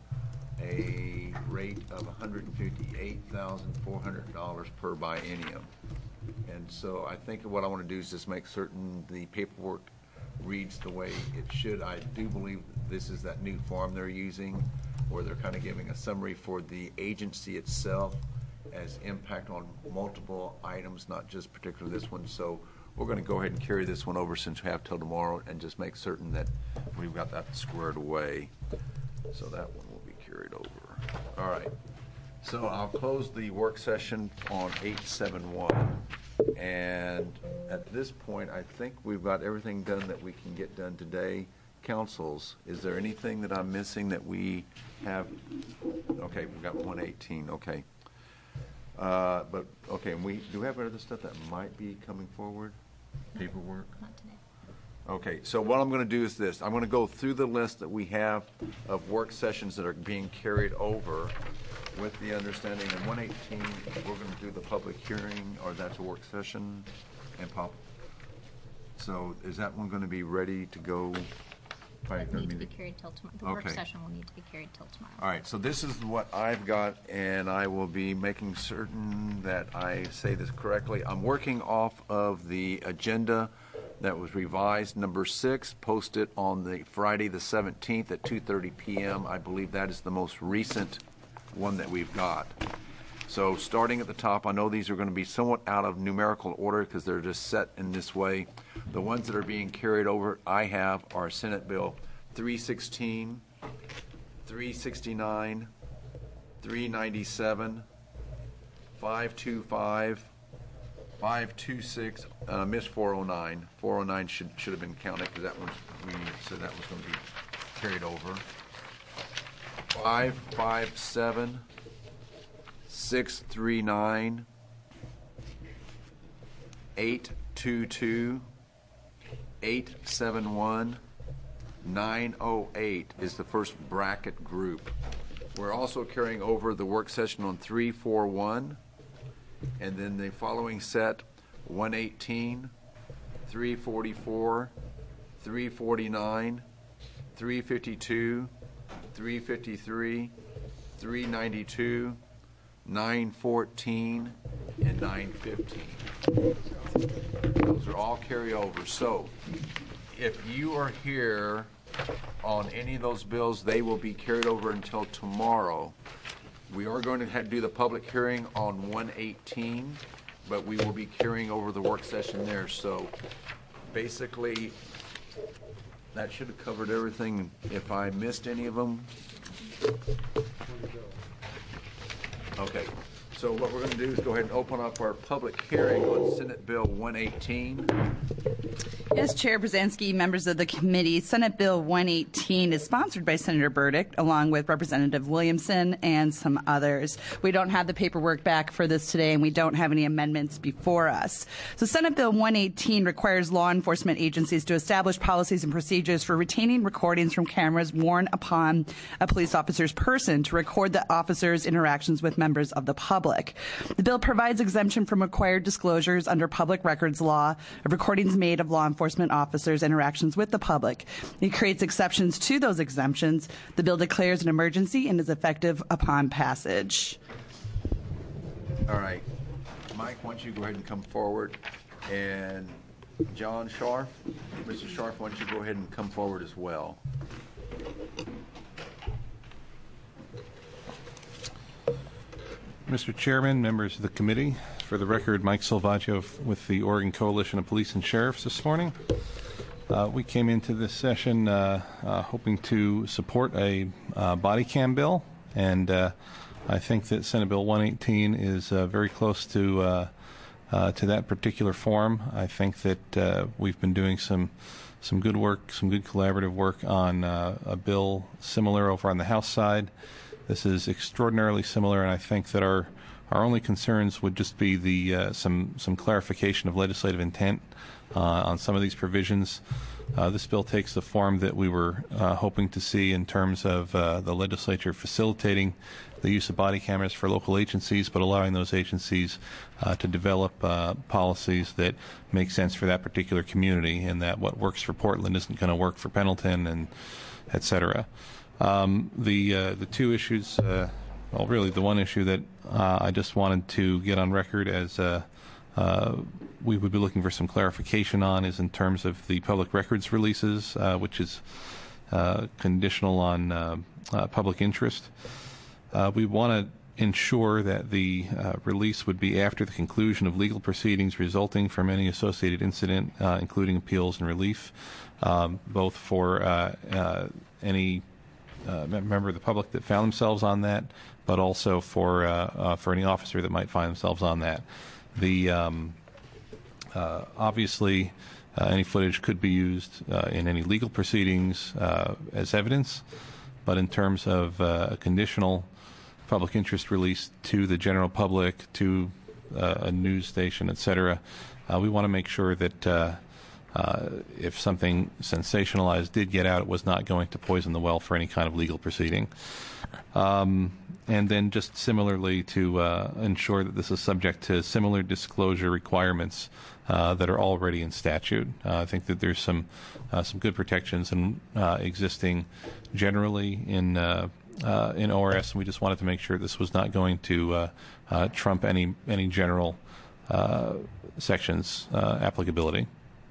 a rate of one hundred fifty-eight thousand four hundred dollars per biennium. And so I think what I want to do is just make certain the paperwork reads the way it should. I do believe this is that new form they're using, where they're kind of giving a summary for the agency itself as impact on multiple items, not just particularly this one. So we're going to go ahead and carry this one over since we have till tomorrow, and just make certain that we've got that squared away. So that one will be carried over. All right. So I'll close the work session on eight seventy-one. And at this point, I think we've got everything done that we can get done today. Councils, is there anything that I'm missing that we have? Okay, we've got one eighteen. Okay. Uh, but, okay, and we, do we have other stuff that might be coming forward? Paperwork? Not today. Okay, so what I'm going to do is this. I'm going to go through the list that we have of work sessions that are being carried over with the understanding in one eighteen, we're going to do the public hearing, or that's a work session, and pop. So is that one going to be ready to go? By It needs to be carried till tomorrow. The work Okay. session will need to be carried till tomorrow. All right, so this is what I've got, and I will be making certain that I say this correctly. I'm working off of the agenda that was revised, number six, posted on the Friday the seventeenth at two thirty p.m. I believe that is the most recent one that we've got. So starting at the top, I know these are going to be somewhat out of numerical order because they're just set in this way. The ones that are being carried over I have are Senate Bill three sixteen, three sixty-nine, three ninety-seven, five twenty-five, five twenty-six, uh, miss four oh nine. four oh nine should should have been counted because that was, we said that was going to be carried over. five fifty-seven, six thirty-nine, eight twenty-two, eight seventy-one, nine oh eight is the first bracket group. We're also carrying over the work session on three forty-one, and then the following set, one eighteen, three forty-four, three forty-nine, three fifty-two, three fifty-three, three ninety-two, nine fourteen, and nine fifteen. Those are all carryovers. So if you are here on any of those bills, they will be carried over until tomorrow. We are going to have, do the public hearing on one eighteen, but we will be carrying over the work session there. So basically, that should have covered everything. If I missed any of them. Okay. So what we're going to do is go ahead and open up our public hearing on Senate Bill one eighteen. Yes, Chair Brzezinski, members of the committee, Senate Bill one eighteen is sponsored by Senator Burdick, along with Representative Williamson and some others. We don't have the paperwork back for this today, and we don't have any amendments before us. So Senate Bill one eighteen requires law enforcement agencies to establish policies and procedures for retaining recordings from cameras worn upon a police officer's person to record the officer's interactions with members of the public. The bill provides exemption from required disclosures under public records law of recordings made of law enforcement officers' interactions with the public. It creates exceptions to those exemptions. The bill declares an emergency and is effective upon passage. All right. Mike, why don't you go ahead and come forward? And John Scharf, Mister Scharf, why don't you go ahead and come forward as well? Mister Chairman, members of the committee, for the record, Mike Silvaggio with the Oregon Coalition of Police and Sheriffs this morning. Uh, we came into this session uh, uh, hoping to support a uh, body cam bill, and uh, I think that Senate Bill one eighteen is uh, very close to uh, uh, to that particular form. I think that uh, we've been doing some some good work, some good collaborative work on uh, a bill similar over on the House side. This is extraordinarily similar, and I think that our our only concerns would just be the uh, some some clarification of legislative intent uh, on some of these provisions. Uh, this bill takes the form that we were uh, hoping to see in terms of uh, the legislature facilitating the use of body cameras for local agencies, but allowing those agencies uh, to develop uh, policies that make sense for that particular community, and that what works for Portland isn't going to work for Pendleton, and et cetera. Um, the uh, the two issues, uh, well, really the one issue that uh, I just wanted to get on record as uh, uh, we would be looking for some clarification on is in terms of the public records releases, uh, which is uh, conditional on uh, uh, public interest. Uh, we want to ensure that the uh, release would be after the conclusion of legal proceedings resulting from any associated incident, uh, including appeals and relief, um, both for uh, uh, any Uh, member of the public that found themselves on that, but also for uh, uh, for any officer that might find themselves on that. The um, uh, obviously uh, any footage could be used uh, in any legal proceedings uh, as evidence, but in terms of uh, a conditional public interest release to the general public, to uh, a news station, et cetera, uh, we want to make sure that uh, uh, if something sensationalized did get out, it was not going to poison the well for any kind of legal proceeding. Um, and then just similarly to uh, ensure that this is subject to similar disclosure requirements uh, that are already in statute. Uh, I think that there's some uh, some good protections in, uh, existing generally in uh, uh, in O R S, and we just wanted to make sure this was not going to uh, uh, trump any any general uh, sections uh, applicability.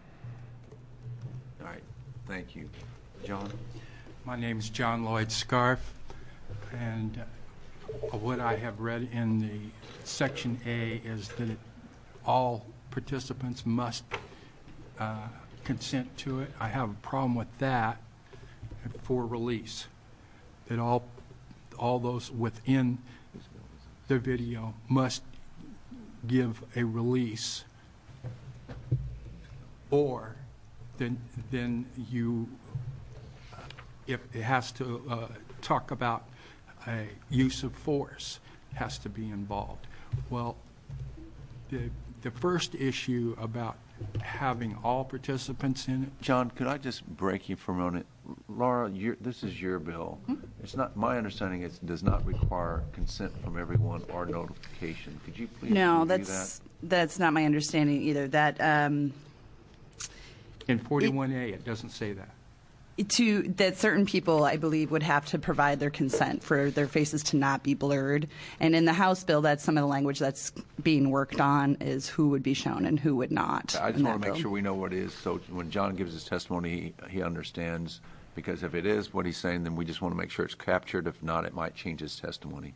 All right, thank you, John. My name is John Lloyd Scarf, and uh, what I have read in the Section A is that it, all participants must uh, consent to it. I have a problem with that for release, that all, all those within the video must give a release, or then, then you if it has to uh, talk about a use of force, has to be involved. Well, the the first issue about having all participants in it. John, could I just break you for a moment? Laura, you're, this is your bill. Hmm? It's not my understanding. It does not require consent from everyone or notification. Could you please? No, that's that? that's not my understanding either. That um, in forty-one A, it, it doesn't say that. To that certain people, I believe, would have to provide their consent for their faces to not be blurred. And in the House bill, that's some of the language that's being worked on, is who would be shown and who would not. I just want to make bill. sure we know what it is, so when John gives his testimony, he, he understands. Because if it is what he's saying, then we just want to make sure it's captured. If not, it might change his testimony.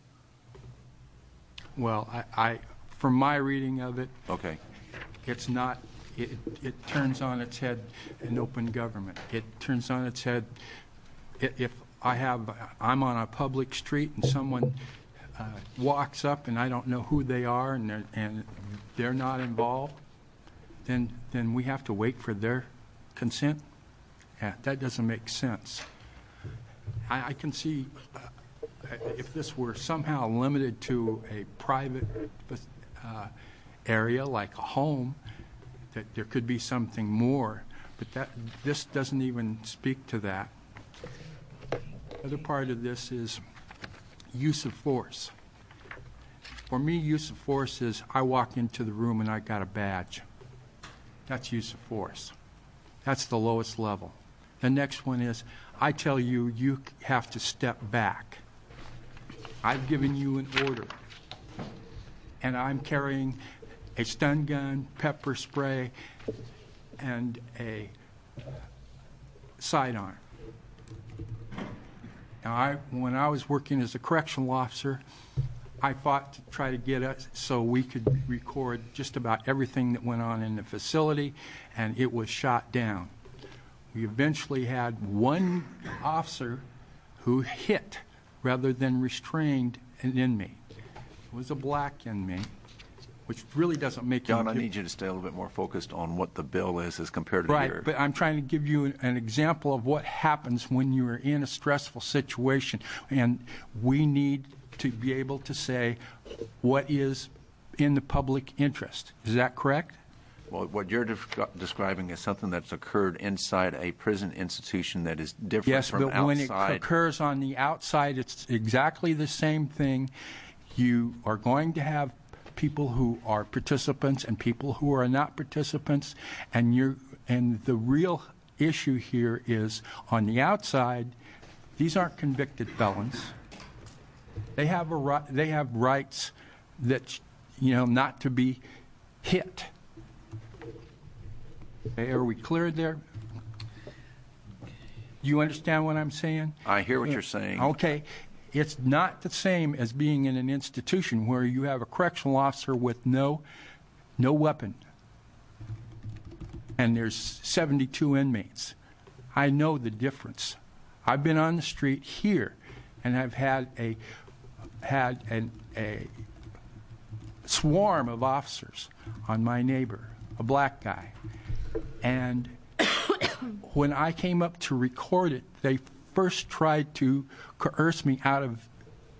Well, I, I from my reading of it, okay, it's not. It, it turns on its head an open government. It turns on its head if I have, I'm on a public street and someone uh, walks up and I don't know who they are and they're, and they're not involved, then then we have to wait for their consent. Yeah, that doesn't make sense. I, I can see uh, if this were somehow limited to a private uh, area like a home, that there could be something more, but that this doesn't even speak to that. The other part of this is use of force. For me, use of force is I walk into the room and I got a badge. That's use of force. That's the lowest level. The next one is I tell you you have to step back. I've given you an order, and I'm carrying a stun gun, pepper spray, and a sidearm. Now, I, when I was working as a correctional officer, I fought to try to get us so we could record just about everything that went on in the facility, and it was shot down. We eventually had one officer who hit rather than restrained an inmate. It was a black inmate, which really doesn't make John, any I need you to stay a little bit more focused on what the bill is as compared to right, your... but I'm trying to give you an, an example of what happens when you're in a stressful situation, and we need to be able to say what is in the public interest. Is that correct? Well, what you're de- describing is something that's occurred inside a prison institution that is different yes, from outside. Yes, but when it occurs on the outside, it's exactly the same thing. You are going to have people who are participants and people who are not participants, and you're and the real issue here is on the outside, these aren't convicted felons. They have a right, they have rights that, you know, not to be hit. Okay, are we clear there? You understand what I'm saying? I hear what you're saying. Okay. It's not the same as being in an institution where you have a correctional officer with no no weapon, and there's seventy-two inmates. I know the difference. I've been on the street here, and I've had a had an, a swarm of officers on my neighbor, a black guy, and when I came up to record it, they first tried to coerce me out of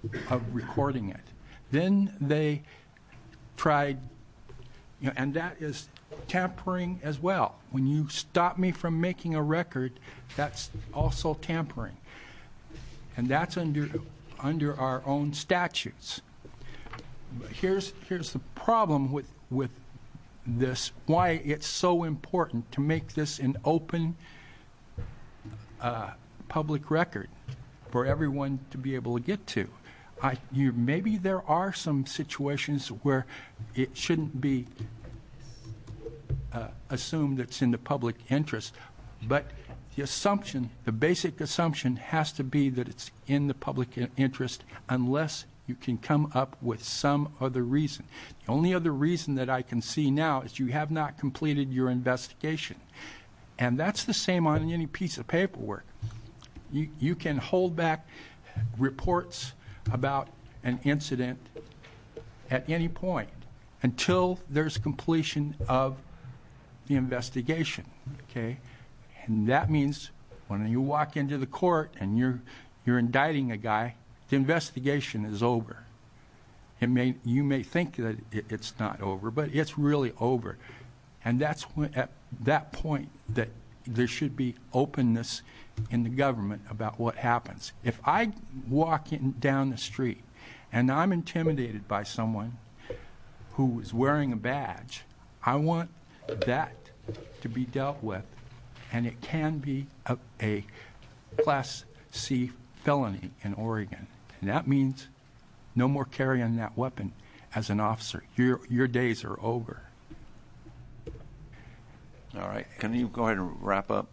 of recording it. Then they tried, you know, and that is tampering as well. When you stop me from making a record, that's also tampering. And that's under under our own statutes. But here's here's the problem with with this, why it's so important to make this an open uh, public record for everyone to be able to get to. I, you, maybe there are some situations where it shouldn't be uh, assumed it's in the public interest, but the assumption, the basic assumption has to be that it's in the public interest unless you can come up with some other reason. The only other reason that I can see now is you have not completed your investigation. And that's the same on any piece of paperwork. You, you can hold back reports about an incident at any point until there's completion of the investigation, okay? And that means when you walk into the court and you're you're indicting a guy, the investigation is over. It may you may think that it, it's not over, but it's really over. And that's when, at that point that there should be openness in the government about what happens. If I walk in, down the street and I'm intimidated by someone who is wearing a badge, I want that to be dealt with. And it can be a, a Class C felony in Oregon. And that means no more carrying that weapon as an officer. Your, your days are over. All right. Can you go ahead and wrap up?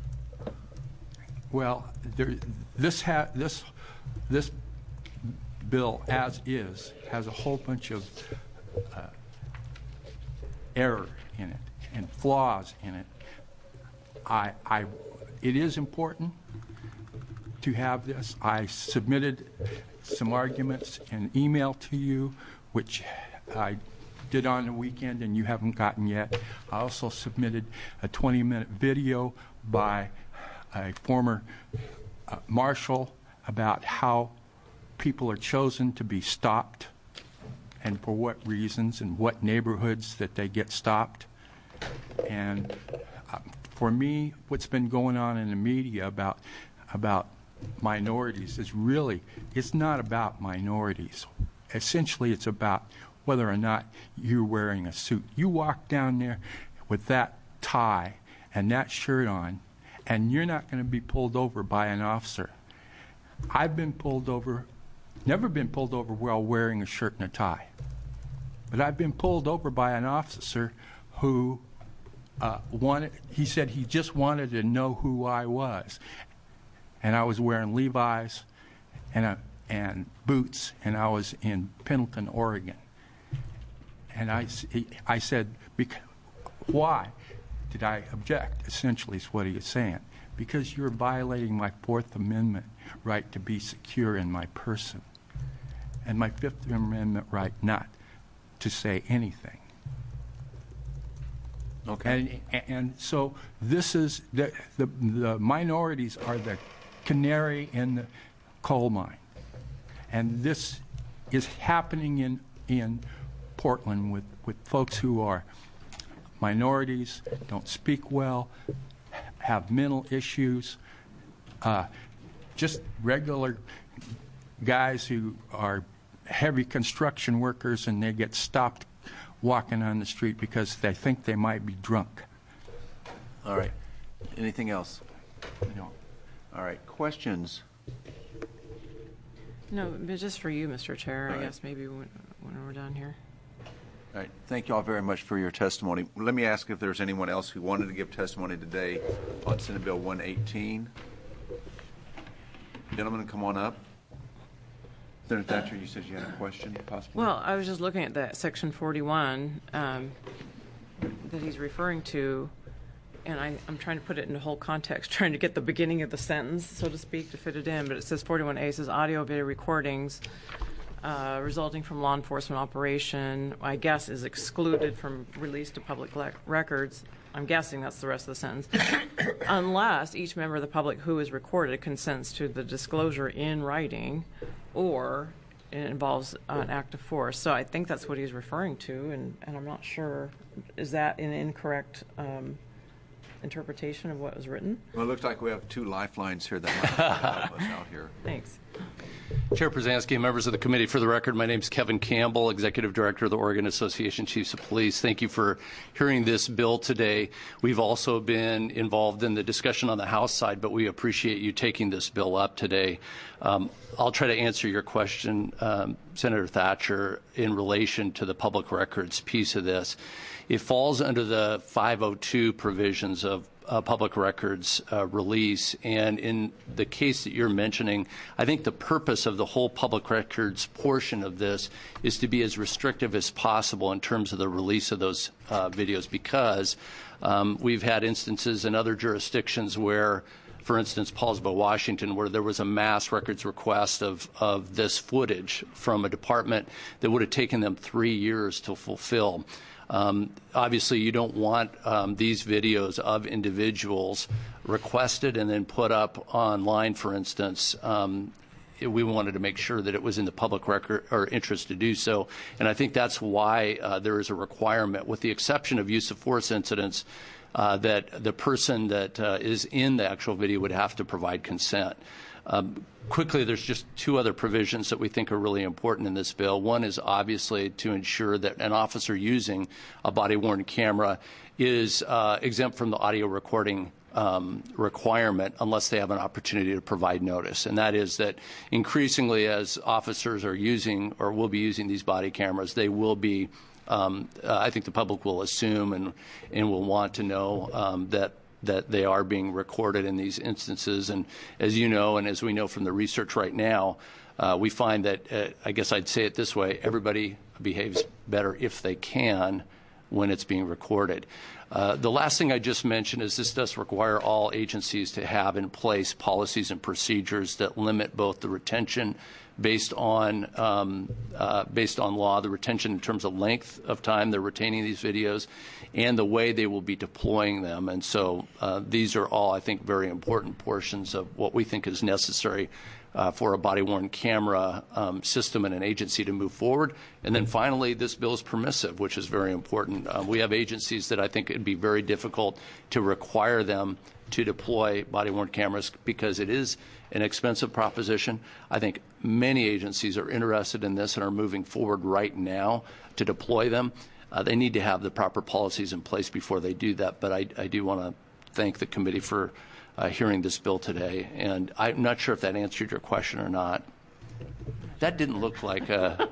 Well, there, this, ha, this, this bill, as is, has a whole bunch of uh, error in it and flaws in it. I, I, it is important to have this. I submitted some arguments in email to you, which I did on the weekend and you haven't gotten yet. I also submitted a twenty minute video by a former uh, marshal about how people are chosen to be stopped and for what reasons and what neighborhoods that they get stopped. And uh, for me, what's been going on in the media about about minorities is really, it's not about minorities. Essentially, it's about whether or not you're wearing a suit. You walk down there with that tie and that shirt on, and you're not going to be pulled over by an officer. I've been pulled over, never been pulled over while wearing a shirt and a tie. But I've been pulled over by an officer who uh, wanted, he said he just wanted to know who I was. And I was wearing Levi's and, a, and boots, and I was in Pendleton, Oregon. And I, I said, why did I object? Essentially is what he is saying. Because you're violating my Fourth Amendment right to be secure in my person, and my Fifth Amendment right not to say anything. Okay. And, and so this is, the, the, the minorities are the canary in the coal mine. And this is happening in, in Portland with, with folks who are minorities, don't speak well, have mental issues, uh, just regular guys who are heavy construction workers, and they get stopped walking on the street because they think they might be drunk. All right. Anything else? No. All right. Questions? No, but just for you, Mister Chair, All I right. guess maybe when, when we're done here. All right. Thank you all very much for your testimony. Let me ask if there's anyone else who wanted to give testimony today on Senate Bill one eighteen. Gentlemen, come on up. Senator Thatcher, you said you had a question, possibly? Well, I was just looking at that section forty-one um, that he's referring to, and I, I'm trying to put it in the whole context, trying to get the beginning of the sentence, so to speak, to fit it in. But it says forty-one A says audio video recordings uh, resulting from law enforcement operation, I guess, is excluded from release to public le- records. I'm guessing that's the rest of the sentence. Unless each member of the public who is recorded consents to the disclosure in writing, or it involves an act of force. So I think that's what he's referring to, and, and I'm not sure. Is that an incorrect um, interpretation of what was written? Well, it looks like we have two lifelines here that might help us out here. Thanks. Chair Przansky, members of the committee, for the record, my name is Kevin Campbell, Executive Director of the Oregon Association of Chiefs of Police. Thank you for hearing this bill today. We've also been involved in the discussion on the House side, but we appreciate you taking this bill up today. Um, I'll try to answer your question, um, Senator Thatcher, in relation to the public records piece of this. It falls under the five oh two provisions of Uh, public records uh, release. And in the case that you're mentioning, I think the purpose of the whole public records portion of this is to be as restrictive as possible in terms of the release of those uh, videos, because um, we've had instances in other jurisdictions where, for instance, Paulsboro, Washington, where there was a mass records request of, of this footage from a department that would have taken them three years to fulfill. Um, obviously, you don't want um, these videos of individuals requested and then put up online, for instance. Um, we wanted to make sure that it was in the public record or interest to do so. And I think that's why uh, there is a requirement, with the exception of use of force incidents, uh, that the person that uh, is in the actual video would have to provide consent. Um, quickly, there's just two other provisions that we think are really important in this bill. One is obviously to ensure that an officer using a body-worn camera is uh, exempt from the audio recording um, requirement unless they have an opportunity to provide notice. And that is that increasingly, as officers are using or will be using these body cameras, they will be, um, uh, I think the public will assume and, and will want to know um, that that they are being recorded in these instances. And as you know, and as we know from the research right now, uh, we find that, uh, I guess I'd say it this way, everybody behaves better if they can when it's being recorded. Uh, the last thing I just mentioned is this does require all agencies to have in place policies and procedures that limit both the retention based on um, uh, based on law, the retention in terms of length of time they're retaining these videos, and the way they will be deploying them. And so uh, these are all, I think, very important portions of what we think is necessary uh, for a body-worn camera um, system and an agency to move forward. And then finally, this bill is permissive, which is very important. Uh, we have agencies that I think it would be very difficult to require them to deploy body-worn cameras because it is an expensive proposition. I think many agencies are interested in this and are moving forward right now to deploy them. Uh, they need to have the proper policies in place before they do that. But I, I do want to thank the committee for uh, hearing this bill today. And I'm not sure if that answered your question or not. That didn't look like a...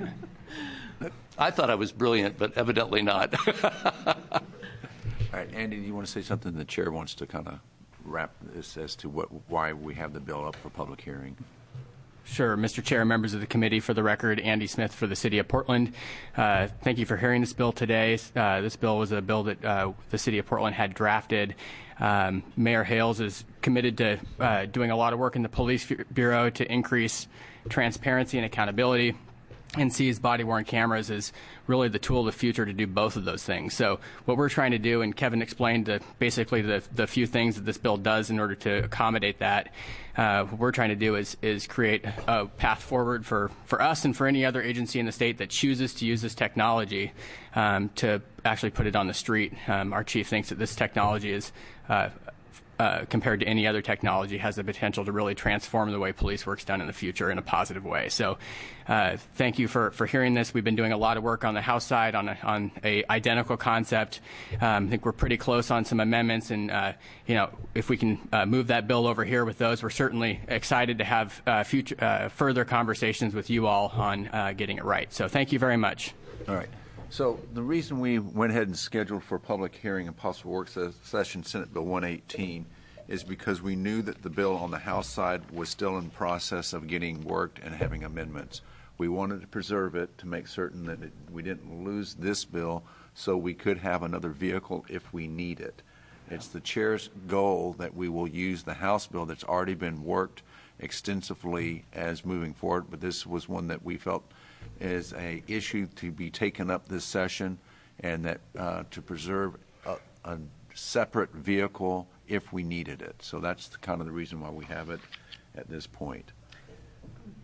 I thought I was brilliant, but evidently not. All right, Andy, do you want to say something? The chair wants to kind of wrap this as to what, why we have the bill up for public hearing. Sure. Mister Chair, members of the committee, for the record, Andy Smith for the City of Portland. Uh, thank you for hearing this bill today. Uh, this bill was a bill that uh, the City of Portland had drafted. Um, Mayor Hales is committed to uh, doing a lot of work in the Police Bureau to increase transparency and accountability, and sees body-worn cameras as really the tool of the future to do both of those things. So what we're trying to do, and Kevin explained the, basically the, the few things that this bill does in order to accommodate that, uh, what we're trying to do is, is create a path forward for, for us and for any other agency in the state that chooses to use this technology um, to actually put it on the street. Um, our chief thinks that this technology is uh, Uh, compared to any other technology, has the potential to really transform the way police work's done in the future in a positive way. So uh, thank you for, for hearing this. We've been doing a lot of work on the House side on a, on a identical concept. Um, I think we're pretty close on some amendments, and uh, you know, if we can uh, move that bill over here with those, we're certainly excited to have uh, future uh, further conversations with you all on uh, getting it right. So thank you very much. All right. So the reason we went ahead and scheduled for public hearing and possible work session Senate Bill one eighteen is because we knew that the bill on the House side was still in process of getting worked and having amendments. We wanted to preserve it to make certain that it, we didn't lose this bill so we could have another vehicle if we need it. It's the chair's goal that we will use the House bill that's already been worked extensively as moving forward, but this was one that we felt is a issue to be taken up this session, and that uh, to preserve a, a separate vehicle if we needed it. So that's the, kind of the reason why we have it at this point.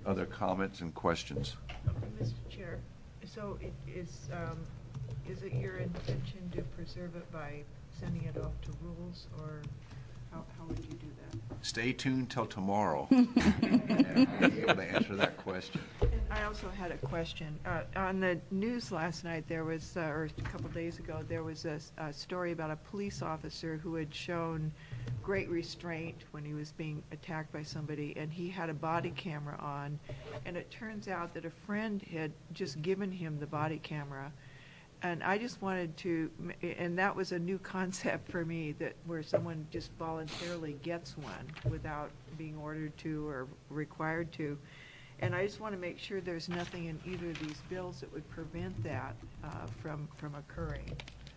other comments and questions? Mister Chair, so it is, um, is it your intention to preserve it by sending it off to rules, or how, how would you do that? Stay tuned till tomorrow. And we'll be able to answer that question. And I also had a question. Uh, on the news last night, there was, uh, or a couple days ago, there was a, a story about a police officer who had shown great restraint when he was being attacked by somebody, and he had a body camera on, and it turns out that a friend had just given him the body camera. And I just wanted to, and that was a new concept for me, that where someone just voluntarily gets one without being ordered to or required to. And I just want to make sure there's nothing in either of these bills that would prevent that uh, from, from occurring.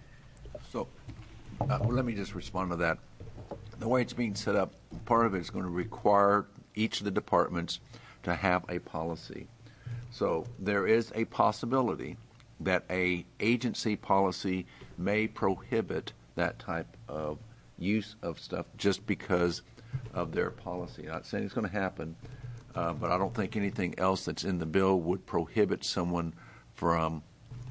So uh, well, let me just respond to that. The way it's being set up, part of it is going to require each of the departments to have a policy. So there is a possibility that a agency policy may prohibit that type of use of stuff just because of their policy. Not saying it's going to happen, uh, but I don't think anything else that's in the bill would prohibit someone from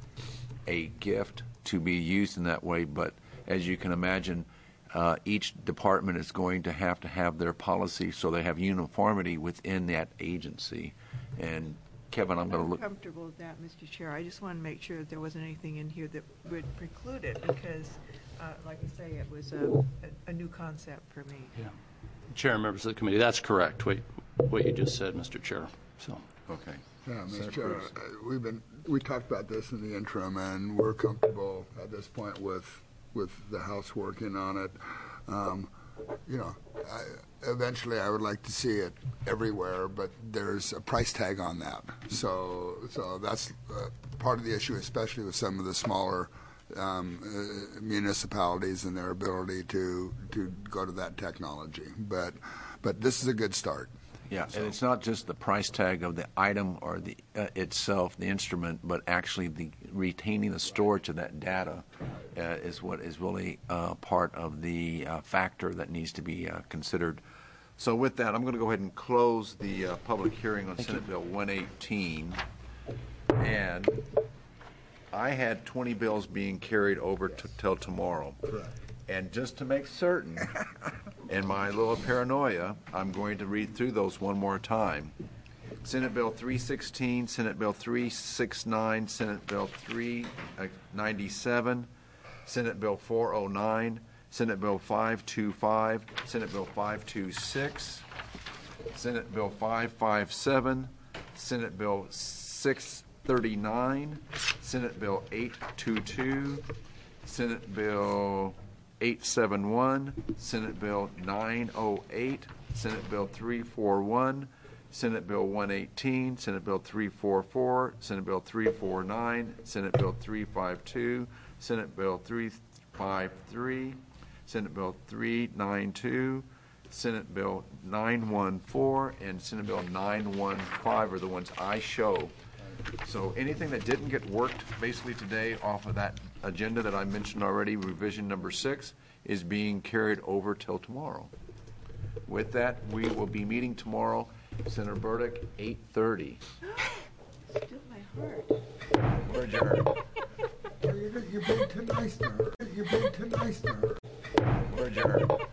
a gift to be used in that way. But as you can imagine, uh, each department is going to have to have their policy so they have uniformity within that agency. And Kevin, I'm going to look. I'm comfortable with that, Mister Chair. I just want to make sure that there wasn't anything in here that would preclude it because, uh, like I say, it was a, a, a new concept for me. Yeah. Chair and members of the committee, that's correct, what, what you just said, Mister Chair. So. Okay. Yeah, Mister Chair, uh, we've been, we talked about this in the interim, and we're comfortable at this point with, with the House working on it. Um, you know, I, eventually I would like to see it everywhere, but there's a price tag on that. So, so that's uh, part of the issue, especially with some of the smaller um, uh, municipalities and their ability to to go to that technology. But, but this is a good start. Yeah, so. And it's not just the price tag of the item or the uh, itself, the instrument, but actually the retaining the storage of that data uh, is what is really uh, part of the uh, factor that needs to be uh, considered. So with that, I'm going to go ahead and close the uh, public hearing on Thank Senate you. Bill one eighteen. And I had twenty bills being carried over to, till tomorrow. Correct. And just to make certain, in my little paranoia, I'm going to read through those one more time. Senate Bill three sixteen, Senate Bill three sixty-nine, Senate Bill three ninety-seven, Senate Bill four oh nine, Senate Bill five twenty-five, Senate Bill five twenty-six, Senate Bill five fifty-seven, Senate Bill six thirty-nine, Senate Bill eight twenty-two, Senate Bill eight seventy-one, Senate Bill nine oh eight, Senate Bill three forty-one, Senate Bill one eighteen, Senate Bill three forty-four, Senate Bill three forty-nine, Senate Bill three fifty-two, Senate Bill three fifty-three, Senate Bill three ninety-two, Senate Bill nine fourteen, and Senate Bill nine fifteen are the ones I show. So anything that didn't get worked basically today off of that agenda that I mentioned already, revision number six, is being carried over till tomorrow. With that, we will be meeting tomorrow, Senator Burdick, eight thirty. Still my heart. We're adjourned. You're being too nice to her. You're being too nice to her. We're adjourned.